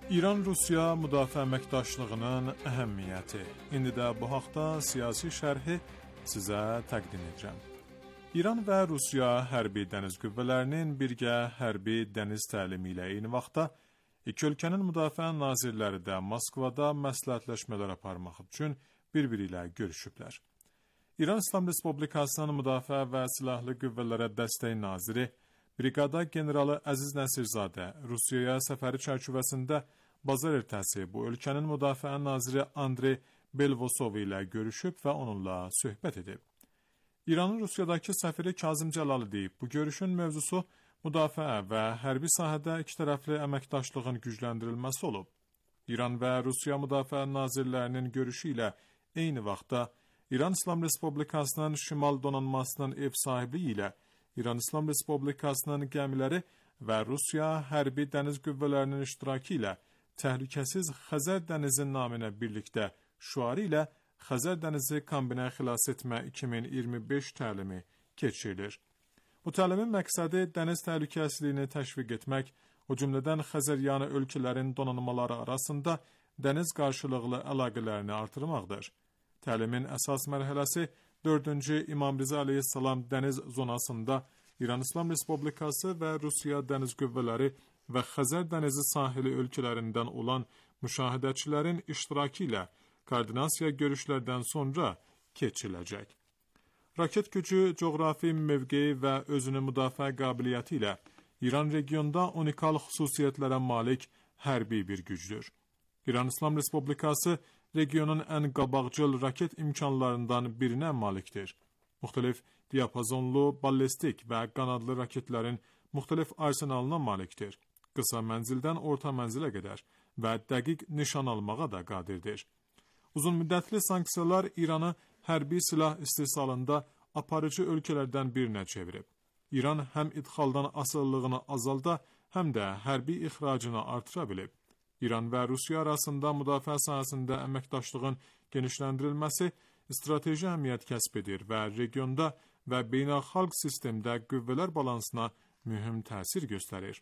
İran-Rusiya müdafiə əməkdaşlığının əhəmiyyəti. İndi də bu haqda siyasi şərhi sizə təqdim edirəm. İran və Rusiya hərbi dəniz qüvvələrinin birgə hərbi dəniz təlimi ilə eyni vaxtda iki ölkənin müdafiə nazirləri də Moskvada məsləhətləşmələr aparmaq üçün bir-biri ilə görüşüblər. İran İslam Respublikasının Müdafiə və Silahlı Qüvvələrə Dəstək Naziri Briqada generalı Əziz Nəsirzadə Rusiyaya səfəri çərçivəsində bazar ertəsi bu ölkənin müdafiə naziri Andrey Belvosov ilə görüşüb və onunla söhbət edib. İranın Rusiyadakı səfiri Kazım Cəlalı deyib, bu görüşün mövzusu müdafiə və hərbi sahədə ikitərəfli əməkdaşlığın gücləndirilməsi olub. İran və Rusiya müdafiə nazirlərinin görüşü ilə eyni vaxtda İran İslam Respublikasının şimal donanmasının ev sahibliyi ilə İran İslam Respublikasının gəmiləri və Rusiya hərbi dəniz qüvvələrinin iştirakı ilə Təhlükəsiz Xəzər dənizi naminə birlikdə şüarı ilə Xəzər dənizi kombinə xilas etmə iki min iyirmi beş təlimi keçirilir. Bu təlimin məqsədi dəniz təhlükəsizliyini təşviq etmək, o cümlədən Xəzəryanı ölkələrin donanmaları arasında dəniz qarşılıqlı əlaqələrini artırmaqdır. Təlimin əsas mərhələsi dördüncü İmam Riza Aleyhisselam dəniz zonasında İran İslam Respublikası və Rusiya dəniz qüvvələri və Xəzər dənizi sahili ölkələrindən olan müşahidəçilərin iştirakı ilə koordinasiya görüşlərdən sonra keçiriləcək. Raket gücü, coğrafi mövqeyi və özünü müdafiə qabiliyyəti ilə İran regionda unikal xüsusiyyətlərə malik hərbi bir gücdür. İran İslam Respublikası regionun ən qabaqcıl raket imkanlarından birinə malikdir. Müxtəlif diapazonlu, ballistik və qanadlı raketlərin müxtəlif arsenalına malikdir. Qısa mənzildən orta mənzilə qədər və dəqiq nişan almağa da qadirdir. Uzun müddətli sanksiyalar İranı hərbi silah istehsalında aparıcı ölkələrdən birinə çevirib. İran həm idxaldan asılılığını azalda, həm də hərbi ixracını artıra bilib. İran və Rusiya arasında müdafiə sahəsində əməkdaşlığın genişləndirilməsi strateji əhəmiyyət kəsb edir və regionda və beynəlxalq sistemdə qüvvələr balansına mühüm təsir göstərir.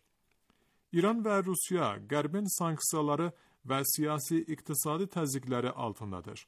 İran və Rusiya Qərbin sanksiyaları və siyasi iqtisadi təzyiqləri altındadır.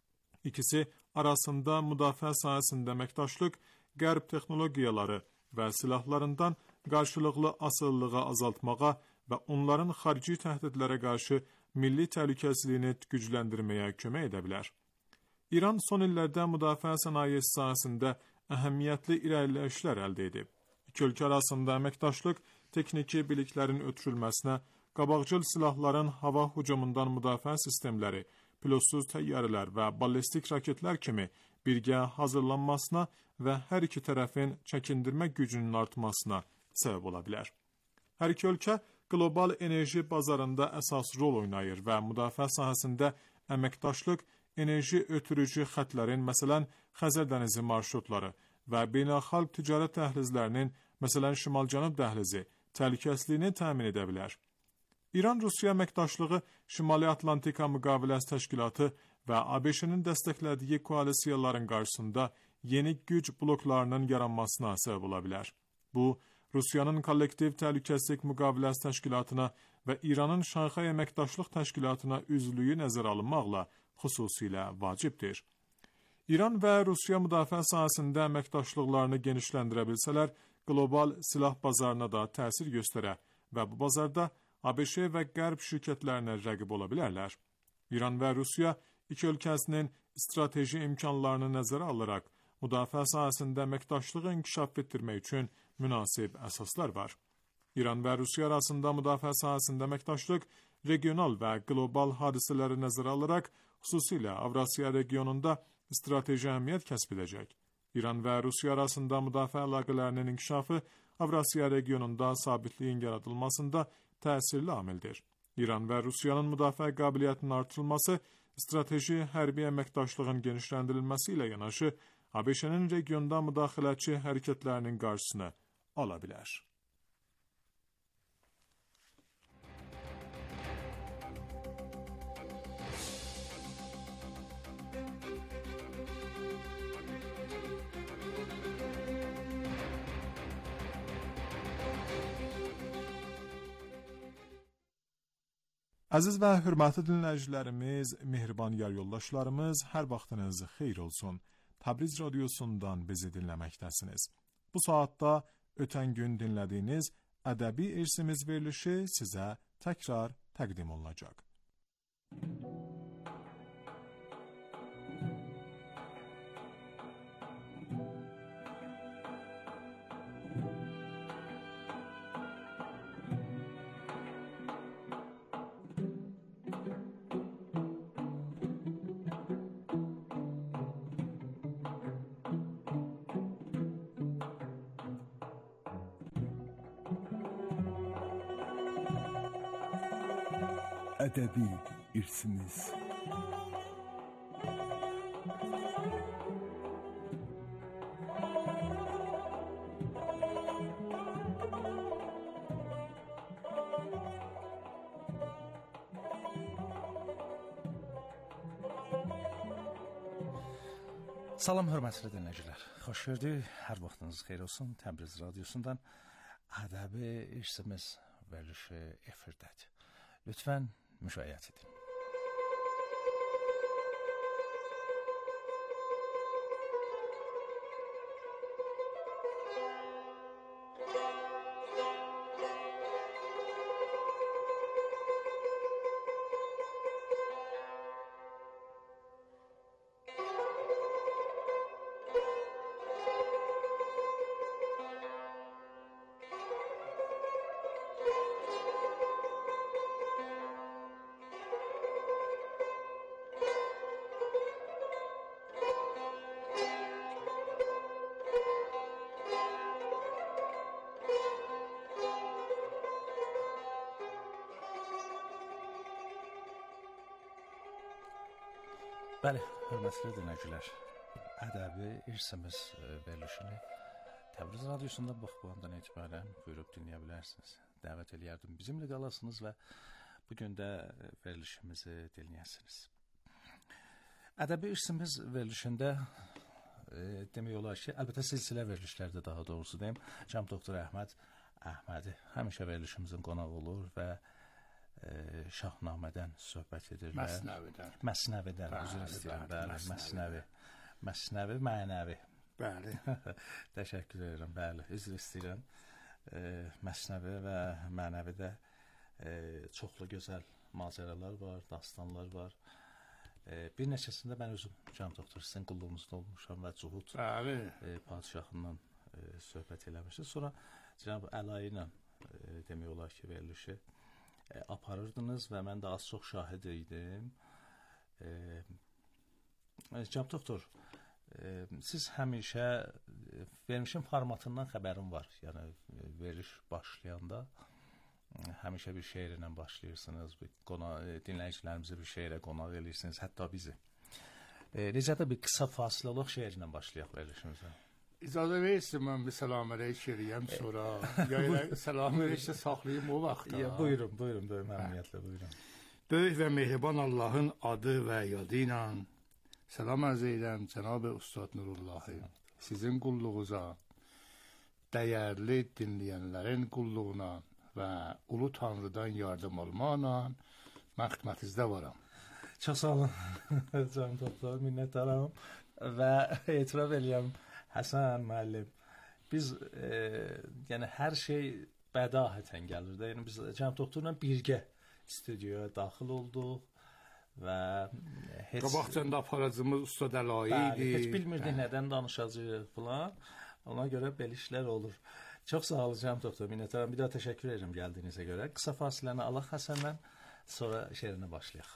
İkisi arasında müdafiə sahəsində əməkdaşlıq, Qərb texnologiyaları və silahlarından qarşılıqlı asılılığı azaltmağa və onların xarici təhdidlərə qarşı milli təhlükəsizliyini gücləndirməyə kömək edə bilər. İran son illərdə müdafiə sənayesi sahəsində əhəmiyyətli irəliləyişlər əldə edib. İki ölkə arasında əməkdaşlıq texniki biliklərin ötürülməsinə, qabaqcıl silahların hava hücumundan müdafiə sistemləri, pilotsuz təyyarələr və ballistik raketlər kimi birgə hazırlanmasına və hər iki tərəfin çəkindirmə gücünün artmasına səbəb ola bilər. Hər iki ölkə qlobal enerji bazarında əsas rol oynayır və müdafiə sahəsində əməkdaşlıq enerji ötürücü xətlərin, məsələn, Xəzər dənizi marşrutları və beynəlxalq ticarət dəhlizlərinin, məsələn, Şimal-Cənub dəhlizi, təhlükəsizliyini təmin edə bilər. İran-Rusiya əməkdaşlığı Şimali Atlantika Müqaviləsi Təşkilatı və ABŞ-nin dəstəklədiyi koalisiyaların qarşısında yeni güc bloklarının yaranmasına səbəb ola bilər. Bu, Rusiyanın Kollektiv Təhlükəsizlik Müqaviləsi Təşkilatına və İranın Şanxay Əməkdaşlıq Təşkilatına üzvlüyü nəzərə alınmaqla xüsusilə vacibdir. İran və Rusiya müdafiə sahəsində əməkdaşlıqlarını genişləndirə bilsələr, qlobal silah bazarına da təsir göstərə və bu bazarda ABŞ və Qərb şirkətlərinə rəqib ola bilərlər. İran və Rusiya iki ölkəsinin strateji imkanlarını nəzərə alaraq müdafiə sahəsində əməkdaşlığı inkişaf etdirmək üçün münasib əsaslar var. İran və Rusiya arasında müdafiə sahəsində əməkdaşlıq regional və qlobal hadisələri nəzərə alaraq xüsusilə Avrasiya regionunda strateji əhəmiyyət kəsb edəcək. İran və Rusiya arasında müdafiə əlaqələrinin inkişafı Avrasiya regionunda sabitliyin yaradılmasında təsirli amildir. İran və Rusiyanın müdafiə qabiliyyətinin artırılması, strateji hərbi əməkdaşlığın genişləndirilməsi ilə yanaşı, ABŞ-nin regionda müdaxiləçi hərəkətlərinin qarşısını ala bilər. Əziz və hörmətli dinləyicilərimiz, mehriban yar yoldaşlarımız, hər vaxtınız xeyir olsun. Təbriz radiosundan bizi dinləməkdəsiniz. Bu saatda ötən gün dinlədiyiniz ədəbi irsimiz verilişi sizə təkrar təqdim olunacaq. Ədəbi irsimiz. Salam hörmətli dinləyicilər. Xoş gördük. Hər vaxtınız xeyir olsun. Təbriz radiosundan ədəbi irsimiz verilişi efirdədir. Lütfən müşayiət edin. Bəli, hörmətli dinləyicilər, ədəbi irsimiz verilişini Təbriz radiosunda bax bu andan etibarən buyurub dinləyə bilərsiniz. Dəvət eləyərdim, bizimlə qalasınız və bugün də verilişimizi dinləyəsiniz. Ədəbi irsimiz verilişində e, demək olar ki, əlbəttə silsilə verilişlərdə daha doğrusu deyim, Cəm Doktor Əhməd Əhmədi həmişə verilişimizin qonağı olur və E, Şahnamədən söhbət edir. Məsnəvidən. Məsnəvidən, üzr istəyirəm. Bəli, məsnəvi. Məsnəvi, mənəvi. Bəli. Təşəkkür edirəm, bəli, üzr istəyirəm. E, məsnəvi və mənəvidə e, çoxlu gözəl macəralar var, dastanlar var. E, bir neçəsində mən özüm Cəm Doktor sizin qulluğunuzda olmuşam və Cuhud e, padişahından e, söhbət eləmişdi. Sonra Cənab Əlayi ilə e, demək olar ki, verilişi E, aparırdınız və mən də az çox şahid idim. E, Cənab Doktor, e, siz həmişə e, verilişin formatından xəbərim var. Yəni e, veriliş başlayanda e, həmişə bir şeirlə başlayırsınız, bir qona, e, dinləyicilərimizi bir şeirə qonaq edirsiniz, hətta bizi. E, necə də bir qısa fasilə olaq şeirlə başlayaq verilişimizə. İcazə verirsin mən bir salam əleyk eləyəm sonra. Ya elə salam əleyk saxlayım o vaxtda. Ya buyurun, buyurun, buyurun, məmnuniyyətlə buyurun. Böyük və mehriban Allahın adı və yadı ilə salam ərz edirəm Cənab-ı Ustad Nurullahi. Sizin qulluğunuza, dəyərli dinləyənlərin qulluğuna və Ulu Tanrıdan yardım almaqla məxdmətinizdə varam. Çox sağ olun, Cənab Doktor, minnətdaram və etiraf eləyəm Həsən müəllim, biz e, yəni hər şey bədahətən gəlir də. Yəni biz Cənab Doktorla birgə studiyaya daxil olduq və heç qabaqcanda aparacımız Ustad Əlayi idi. Heç bilmirdik nədən danışacağıq falan. Ona görə belə işlər olur. Çox sağ olun Cənab Doktor, minnətdaram. Bir daha təşəkkür edirəm gəldiyinizə görə. Qısa fasiləni alaq Həsəndən, sonra şeirinə başlayaq.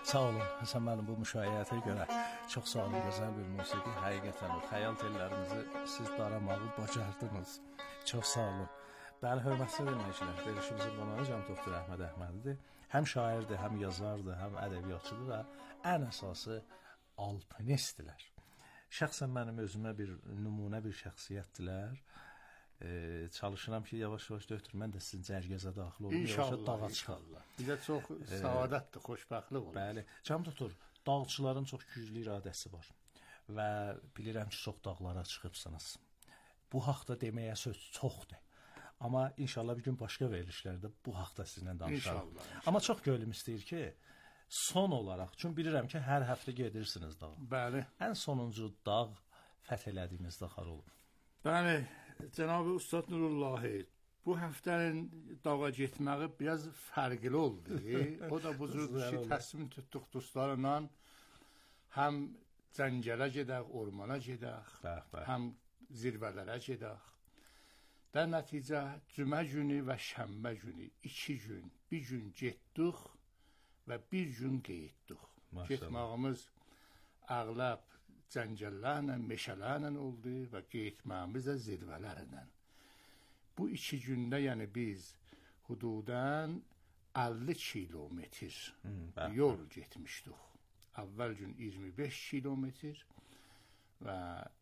Sağ olun Həsən müəllim, bu müşayiətə görə çox sağ olun, gözəl bir musiqi. Həqiqətən o xəyal tellərinizi siz daramağı bacardınız. Çox sağ olun. Bəli, hörmətli dinləyicilər, verilişimizin qonağı Can Doktor Əhməd Əhmədidir. Həm şairdir, həm yazardır, həm ədəbiyyatçıdır və ən əsası alpinistdirlər. Şəxsən mənim özümə bir nümunə bir şəxsiyyətdirlər. Ee, çalışıram ki, yavaş-yavaş dötür, mən də sizin cərgəzə daxil olum, yavaş-yavaş dağa çıxarlar. Bizə çox səadətdir, xoşbəxtlik olur. Bəli, Cam Doktor, dağçıların çox güclü iradəsi var və bilirəm ki, çox dağlara çıxıbsınız. Bu haqda deməyə söz çoxdur. Amma inşallah bir gün başqa verilişlərdə bu haqda sizinlə danışarıq. İnşallah, inşallah. Amma çox gönlüm istəyir ki, son olaraq, çünki bilirəm ki, hər həftə gedirsiniz dağa. Bəli. Ən sonuncu dağ fəth elədiyiniz dağlar olub. Bəli, Cənab-ı Ustad Nurullahi, bu həftənin dağa getməyi biraz fərqli oldu. O da bu cür ki, təsmin tutduq dostlarla həm cəngələ gedək, ormana gedək, həm zirvələrə gedək. Də nəticə cümə günü və şənbə günü, iki gün, bir gün getdik və bir gün qeyitdik. Getməyimiz əğləb cəngəllərlə, meşələrlə oldu və qeyitməyimiz də zirvələrlə. Bu iki gündə, yəni biz hududən əlli kilometr yol getmişdik. Əvvəl gün iyirmi beş kilometr və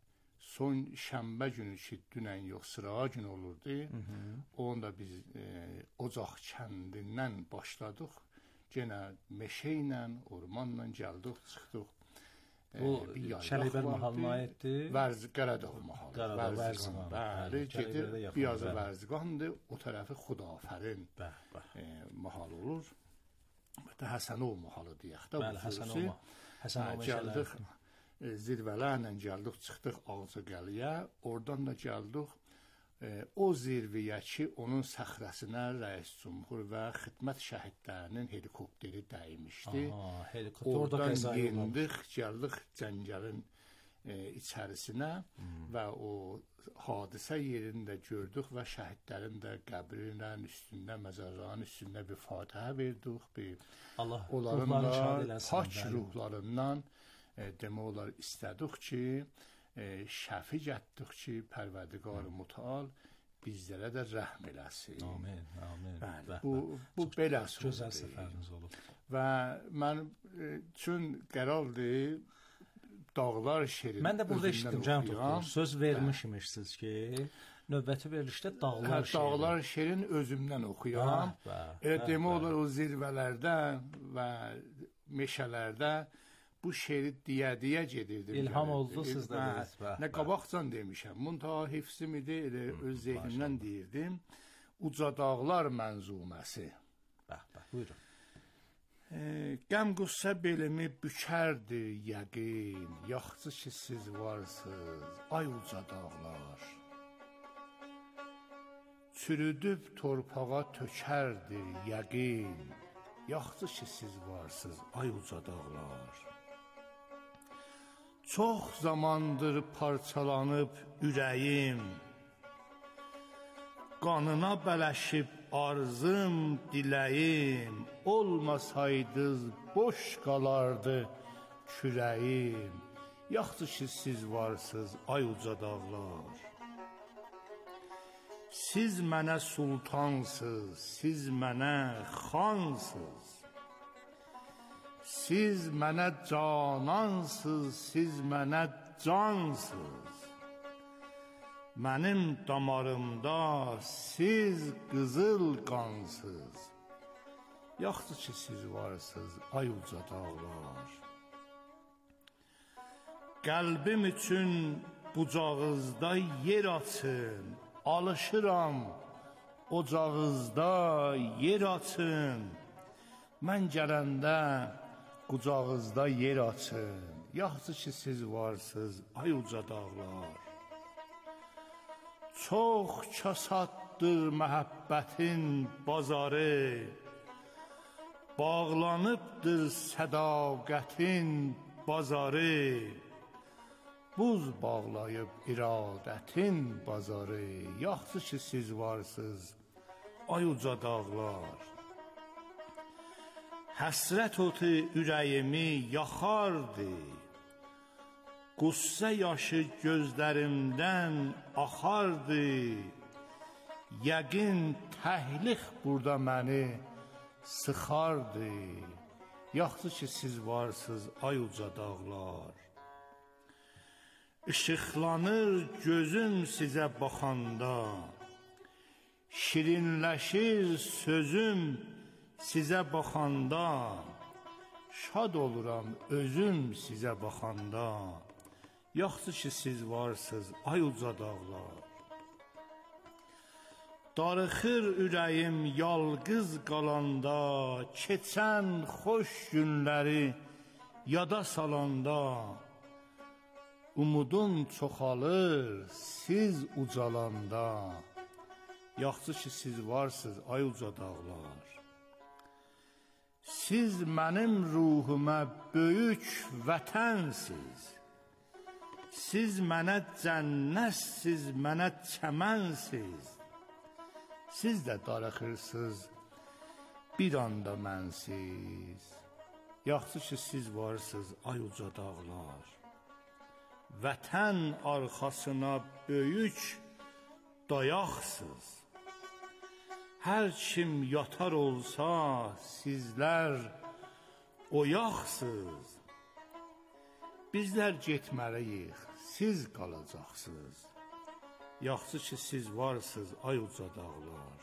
son şənbə günü ki, dünən yox, sırağa gün olurdu. Onda biz e, Ocaq kəndindən başladıq. Yenə meşə ilə, ormanla gəldik, çıxdıq. Bu Çəlibər mahalına aiddir. Vərzi Qaradağ mahalı. Qaradağ Vərziqan. Bəli, gedir biraz Vərziqandır. O tərəfi Xudafərin e, mahalı olur. Və də Həsənov mahalı deyək də. Bəli, Həsənov. Həsənov gəldik. E, zirvələrlə gəldik, çıxdıq Ağcaqəliyə. Oradan da gəldik. E, o zirvəyə ki, onun səxrəsinə rəis cümhur və xidmət şəhidlərinin helikopteri dəymişdi. Aha, helikopter oradan yendik, gəldik cəngəlin e, içərisinə hmm. və o hadisə yerində gördük və şəhidlərin də qəbrinin üstündə, məzarların üstündə bir fatihə verdik. Bir, Allah onların da pak ruhlarından e, demək olar istədik ki, E, şəfi gətdik ki, Pərverdigar-ı Mütəal bizlərə də rəhm eləsin. Amin, amin. Bəli, bu, bu belə gözəl səfəriniz olub. Və mən e, üçün qərardır dağlar şeirini. Mən də burada eşitdim, Can Doktor, söz vermişmişsiniz ki, növbəti verilişdə dağlar hə, şeirini. Dağlar şeirini özümdən oxuyam. Elə demək olar o zirvələrdə və meşələrdə bu şeiri deyə-deyə gedirdim. İlham oldu sizdə. Nə qabaqcan demişəm. Muntaha hifzim idi, elə öz zehnimdən deyirdim. Uca dağlar mənzuməsi. Bəh, bəh, buyurun. E, qəm qüssə belimi bükərdi yəqin, yaxçı ki siz varsınız, ay uca dağlar. Çürüdüb torpağa tökərdi yəqin, yaxçı ki siz varsınız, ay uca dağlar. Çox zamandır parçalanıb ürəyim, qanına bələşib arzım, diləyim, olmasaydınız boş qalardı kürəyim, yaxçı ki siz varsınız, ay uca dağlar. Siz mənə sultansız, siz mənə xansız. Siz mənə canansız, siz mənə cansız. Mənim damarımda siz qızıl qansız. Yaxçı ki siz varsınız, ay uca dağlar. Qəlbim üçün bucağızda yer açın, alışıram ocağızda yer açın. Mən gələndə qucağızda yer açın, yaxçı ki siz varsınız, ay uca dağlar. Çox kasaddır məhəbbətin bazarı, bağlanıbdır sədaqətin bazarı, buz bağlayıb iradətin bazarı, yaxçı ki siz varsınız, ay uca dağlar. Həsrət otu ürəyimi yaxardı. Qüssə yaşı gözlərimdən axardı. Yəqin təhliq burada məni sıxardı. Yaxşı ki siz varsınız ay uca dağlar. İşıqlanır gözüm sizə baxanda. Şirinləşir sözüm sizə baxanda. Şad oluram özüm sizə baxanda. Yaxşı ki siz varsınız ay uca dağlar. Darıxır ürəyim yalqız qalanda. Keçən xoş günləri yada salanda. Umudum çoxalır siz ucalanda. Yaxşı ki siz varsınız ay uca dağlar. Siz mənim ruhuma böyük vətənsiz. Siz mənə cənnətsiz, mənə çəmənsiz. Siz də darıxırsınız bir anda mənsiz. Yaxşı ki siz varsınız ay uca dağlar. Vətən arxasına böyük dayaqsız. Hər kim yatar olsa sizlər oyaqsız. Bizlər getməliyik, siz qalacaqsınız. Yaxşı ki siz varsınız ay uca dağlar.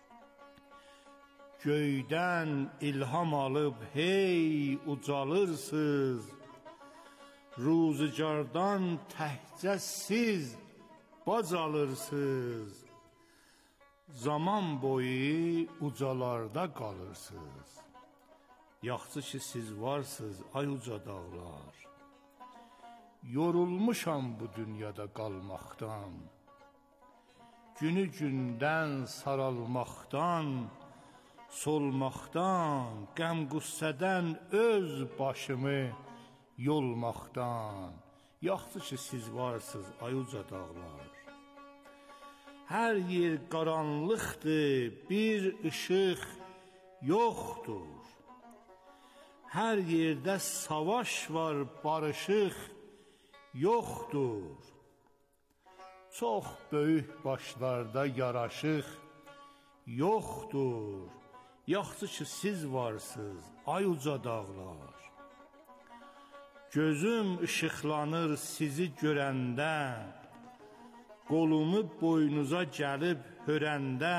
Göydən ilham alıb hey ucalırsınız. Ruzigardan təhcə siz bac alırsınız. Zaman boyu ucalarda qalırsınız. Yaxşı ki siz varsınız ay uca dağlar. Yorulmuşam bu dünyada qalmaqdan. Günü gündən saralmaqdan, solmaqdan, qəm-qüssədən öz başımı yolmaqdan. Yaxşı ki siz varsınız ay uca dağlar. Hər yer qaranlıqdır, bir işıq yoxdur. Hər yerdə savaş var, barışıq yoxdur. Çox böyük başlarda yaraşıq yoxdur. Yaxşı ki siz varsınız ay uca dağlar. Gözüm işıqlanır sizi görəndə. Qolumu boynuza gəlib hörəndə.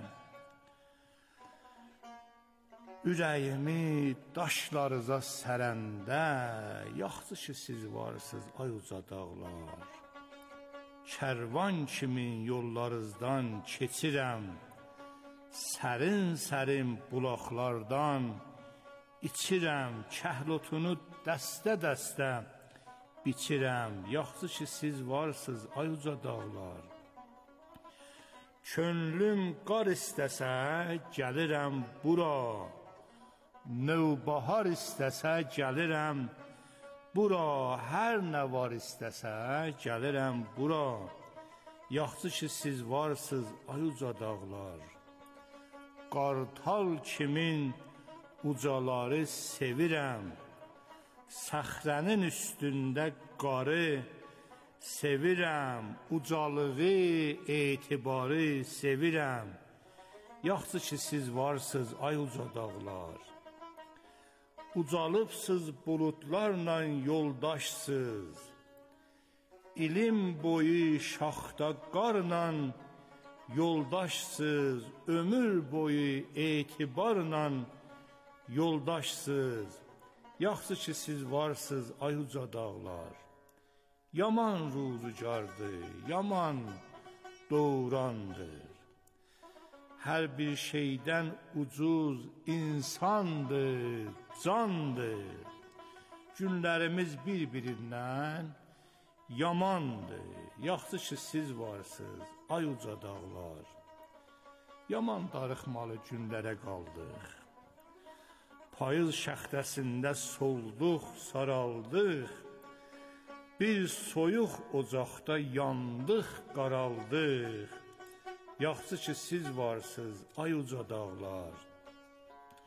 Ürəyimi daşlarıza sərəndə. Yaxşı ki siz varsınız ay uca dağlar. Kərvan kimin yollarınızdan keçirəm. Sərin-sərin bulaqlardan içirəm. Kəhlotunu dəstə-dəstə biçirəm. Yaxşı ki siz varsınız ay uca dağlar. Könlüm qar istəsə gəlirəm bura. Növbahar istəsə gəlirəm bura. Hər nə var istəsə gəlirəm bura. Yaxşı ki siz varsınız ay uca dağlar. Qartal kimin ucaları sevirəm. Səxrənin üstündə qarı sevirəm. Ucalığı, etibarı sevirəm. Yaxşı ki siz varsınız ay uca dağlar. Ucalıbsız bulutlarla yoldaşsız. İlim boyu şaxta qarla yoldaşsız. Ömür boyu etibarla yoldaşsız. Yaxşı ki siz varsınız ay uca dağlar. Yaman ruzigardır, yaman doğrandır. Hər bir şeydən ucuz insandır, candır. Günlərimiz bir-birindən yamandır. Yaxşı ki siz varsınız ay uca dağlar. Yaman darıxmalı günlərə qaldıq. Payız şəxtəsində solduq, saraldıq. Bir soyuq ocaqda yandıq, qaraldıq. Yaxşı ki siz varsınız ay uca dağlar.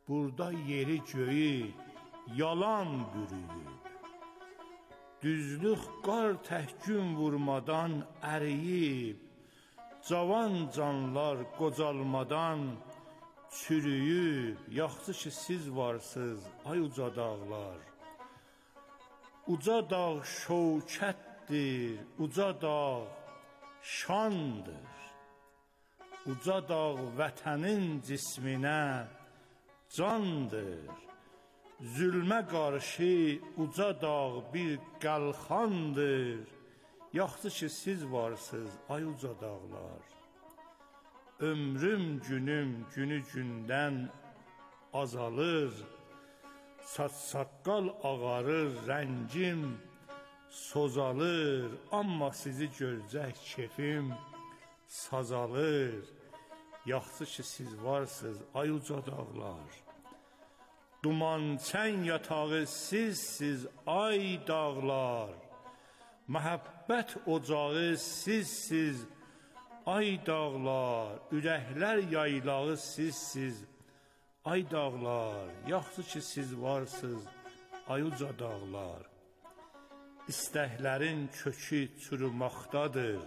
burada yeri göyü yalan bürüyüb. Düzlük qar təhküm vurmadan əriyib, cavan canlar qocalmadan çürüyüb. Yaxşı ki siz varsınız ay uca dağlar. Uca dağ şövkətdir, uca dağ şandır. Uca dağ vətənin cisminə candır. Zülmə qarşı uca dağ bir qəlxandır. Yaxşı ki siz varsınız ay uca dağlar. Ömrüm günüm günü gündən azalır. Saç saqqal ağarır, rəngim sozalır. Amma sizi görcək kefim sazalır. Yaxşı ki siz varsınız ay uca dağlar. Dumançən yatağı sizsiz ay dağlar. Məhəbbət ocağı sizsiz ay dağlar. Ürəklər yaylağı sizsiz ay dağlar. Yaxşı ki siz varsınız ay uca dağlar. İstəklərin kökü çürümaqdadır.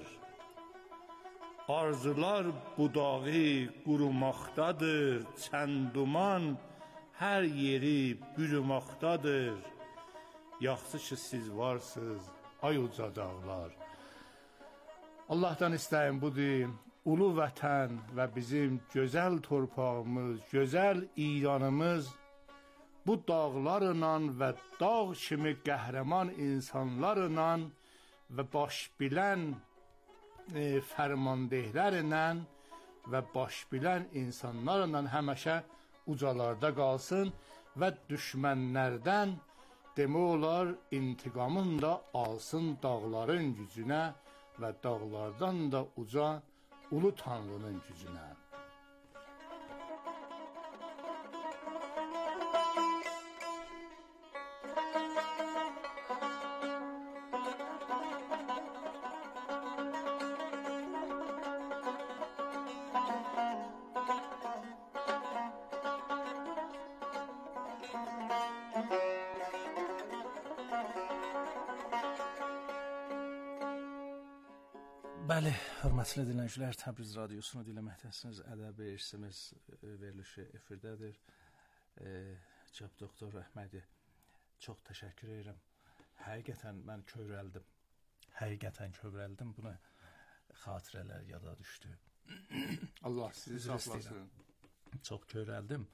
Arzular budağı qurumaqdadır. Çənd duman hər yeri bürümaqdadır. Yaxşı ki siz varsınız ay uca dağlar. Allah'tan istəyim budur, ulu vətən və bizim gözəl torpağımız, gözəl İranımız bu dağlarla və dağ kimi qəhrəman insanlarla və baş bilən e, fərmandehlərlə və baş bilən insanlarla həmişə ucalarda qalsın və düşmənlərdən demək olar intiqamın da alsın dağların gücünə və dağlardan da uca ulu Tanrının gücünə. Bəli, hörmətli dinləyicilər, Təbriz Radiosunu dinləməkdəsiniz. Ədəbi irsimiz verilişi efirdədir. E, Cəb Doktor Rəhmədi, çox təşəkkür edirəm. Həqiqətən mən kövrəldim. Həqiqətən kövrəldim. Buna xatirələr yada düşdü. Allah sizi saxlasın. Çox kövrəldim.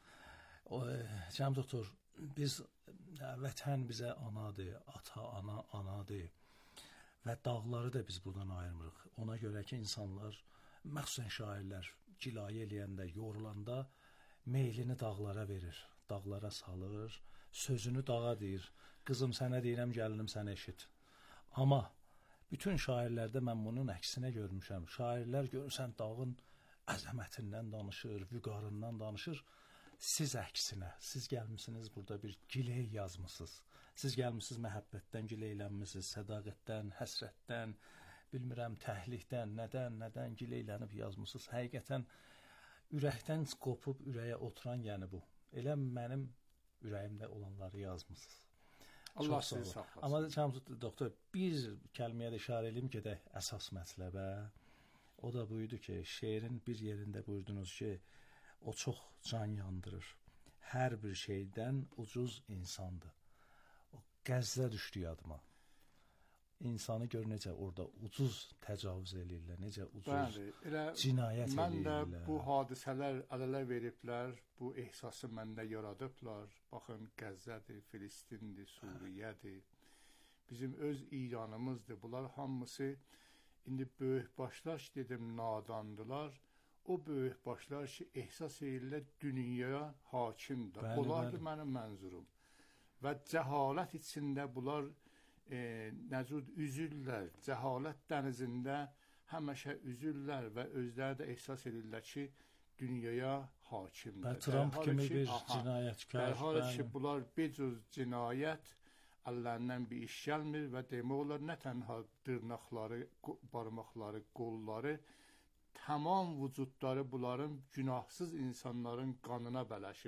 Cəb Doktor, biz vətən bizə anadır, ata ana anadır. Və dağları da biz buradan ayırmırıq. Ona görə ki, insanlar, məxsusən şairlər, gilayə eləyəndə, yorulanda meylini dağlara verir, dağlara salır, sözünü dağa deyir. Qızım sənə deyirəm, gəlinim sənə eşit. Amma bütün şairlərdə mən bunun əksinə görmüşəm. Şairlər görürsən dağın əzəmətindən danışır, vüqarından danışır. Siz əksinə, siz gəlmişsiniz burada bir giley yazmısınız. Siz gəlmişsiniz məhəbbətdən gileylənmişsiniz, sədaqətdən, həsrətdən, bilmirəm təhlikdən, nədən, nədən gileylənib yazmışsınız. Həqiqətən ürəkdən qopub ürəyə oturan yəni bu. Elə mənim ürəyimdə olanları yazmışsınız. Allah sizi saxlasın. Amma Cəmşid doktor, bir kəlməyə də işarə edeyim ki, də əsas mətləbə. O da buydu ki, şeirin bir yerində buyurdunuz ki, o çox can yandırır. Hər bir şeydən ucuz insandır. O qəzdə düşdü yadıma. İnsanı gör necə orada ucuz təcavüz eləyirlər, necə ucuz Bəli, elə cinayət eləyirlər. Mən də bu hadisələr əl-ələ veriblər, bu ehsası məndə yaradıblar. Baxın, Qəzzədir, Filistindir, Suriyədir. Bizim öz İranımızdır. Bunlar hamısı indi böyük başlar ki, dedim, nadandılar. O böyük başlar ki, ehsas edirlər dünyaya hakimdir. Bəli, Onlardır bəli. Mənim mənzurum. Və cəhalət içində bunlar e, nəcud üzürlər. Cəhalət dənizində həmişə üzürlər və özləri də ehsas edirlər ki, dünyaya hakimdir. Və Trump kimi bir cinayətkar. Dərhal ki, bunlar bir cüz cinayət əllərindən bir iş gəlmir və demək olar nə tənha dırnaqları, barmaqları, qolları, tamam vücudları bunların günahsız insanların qanına bələşib.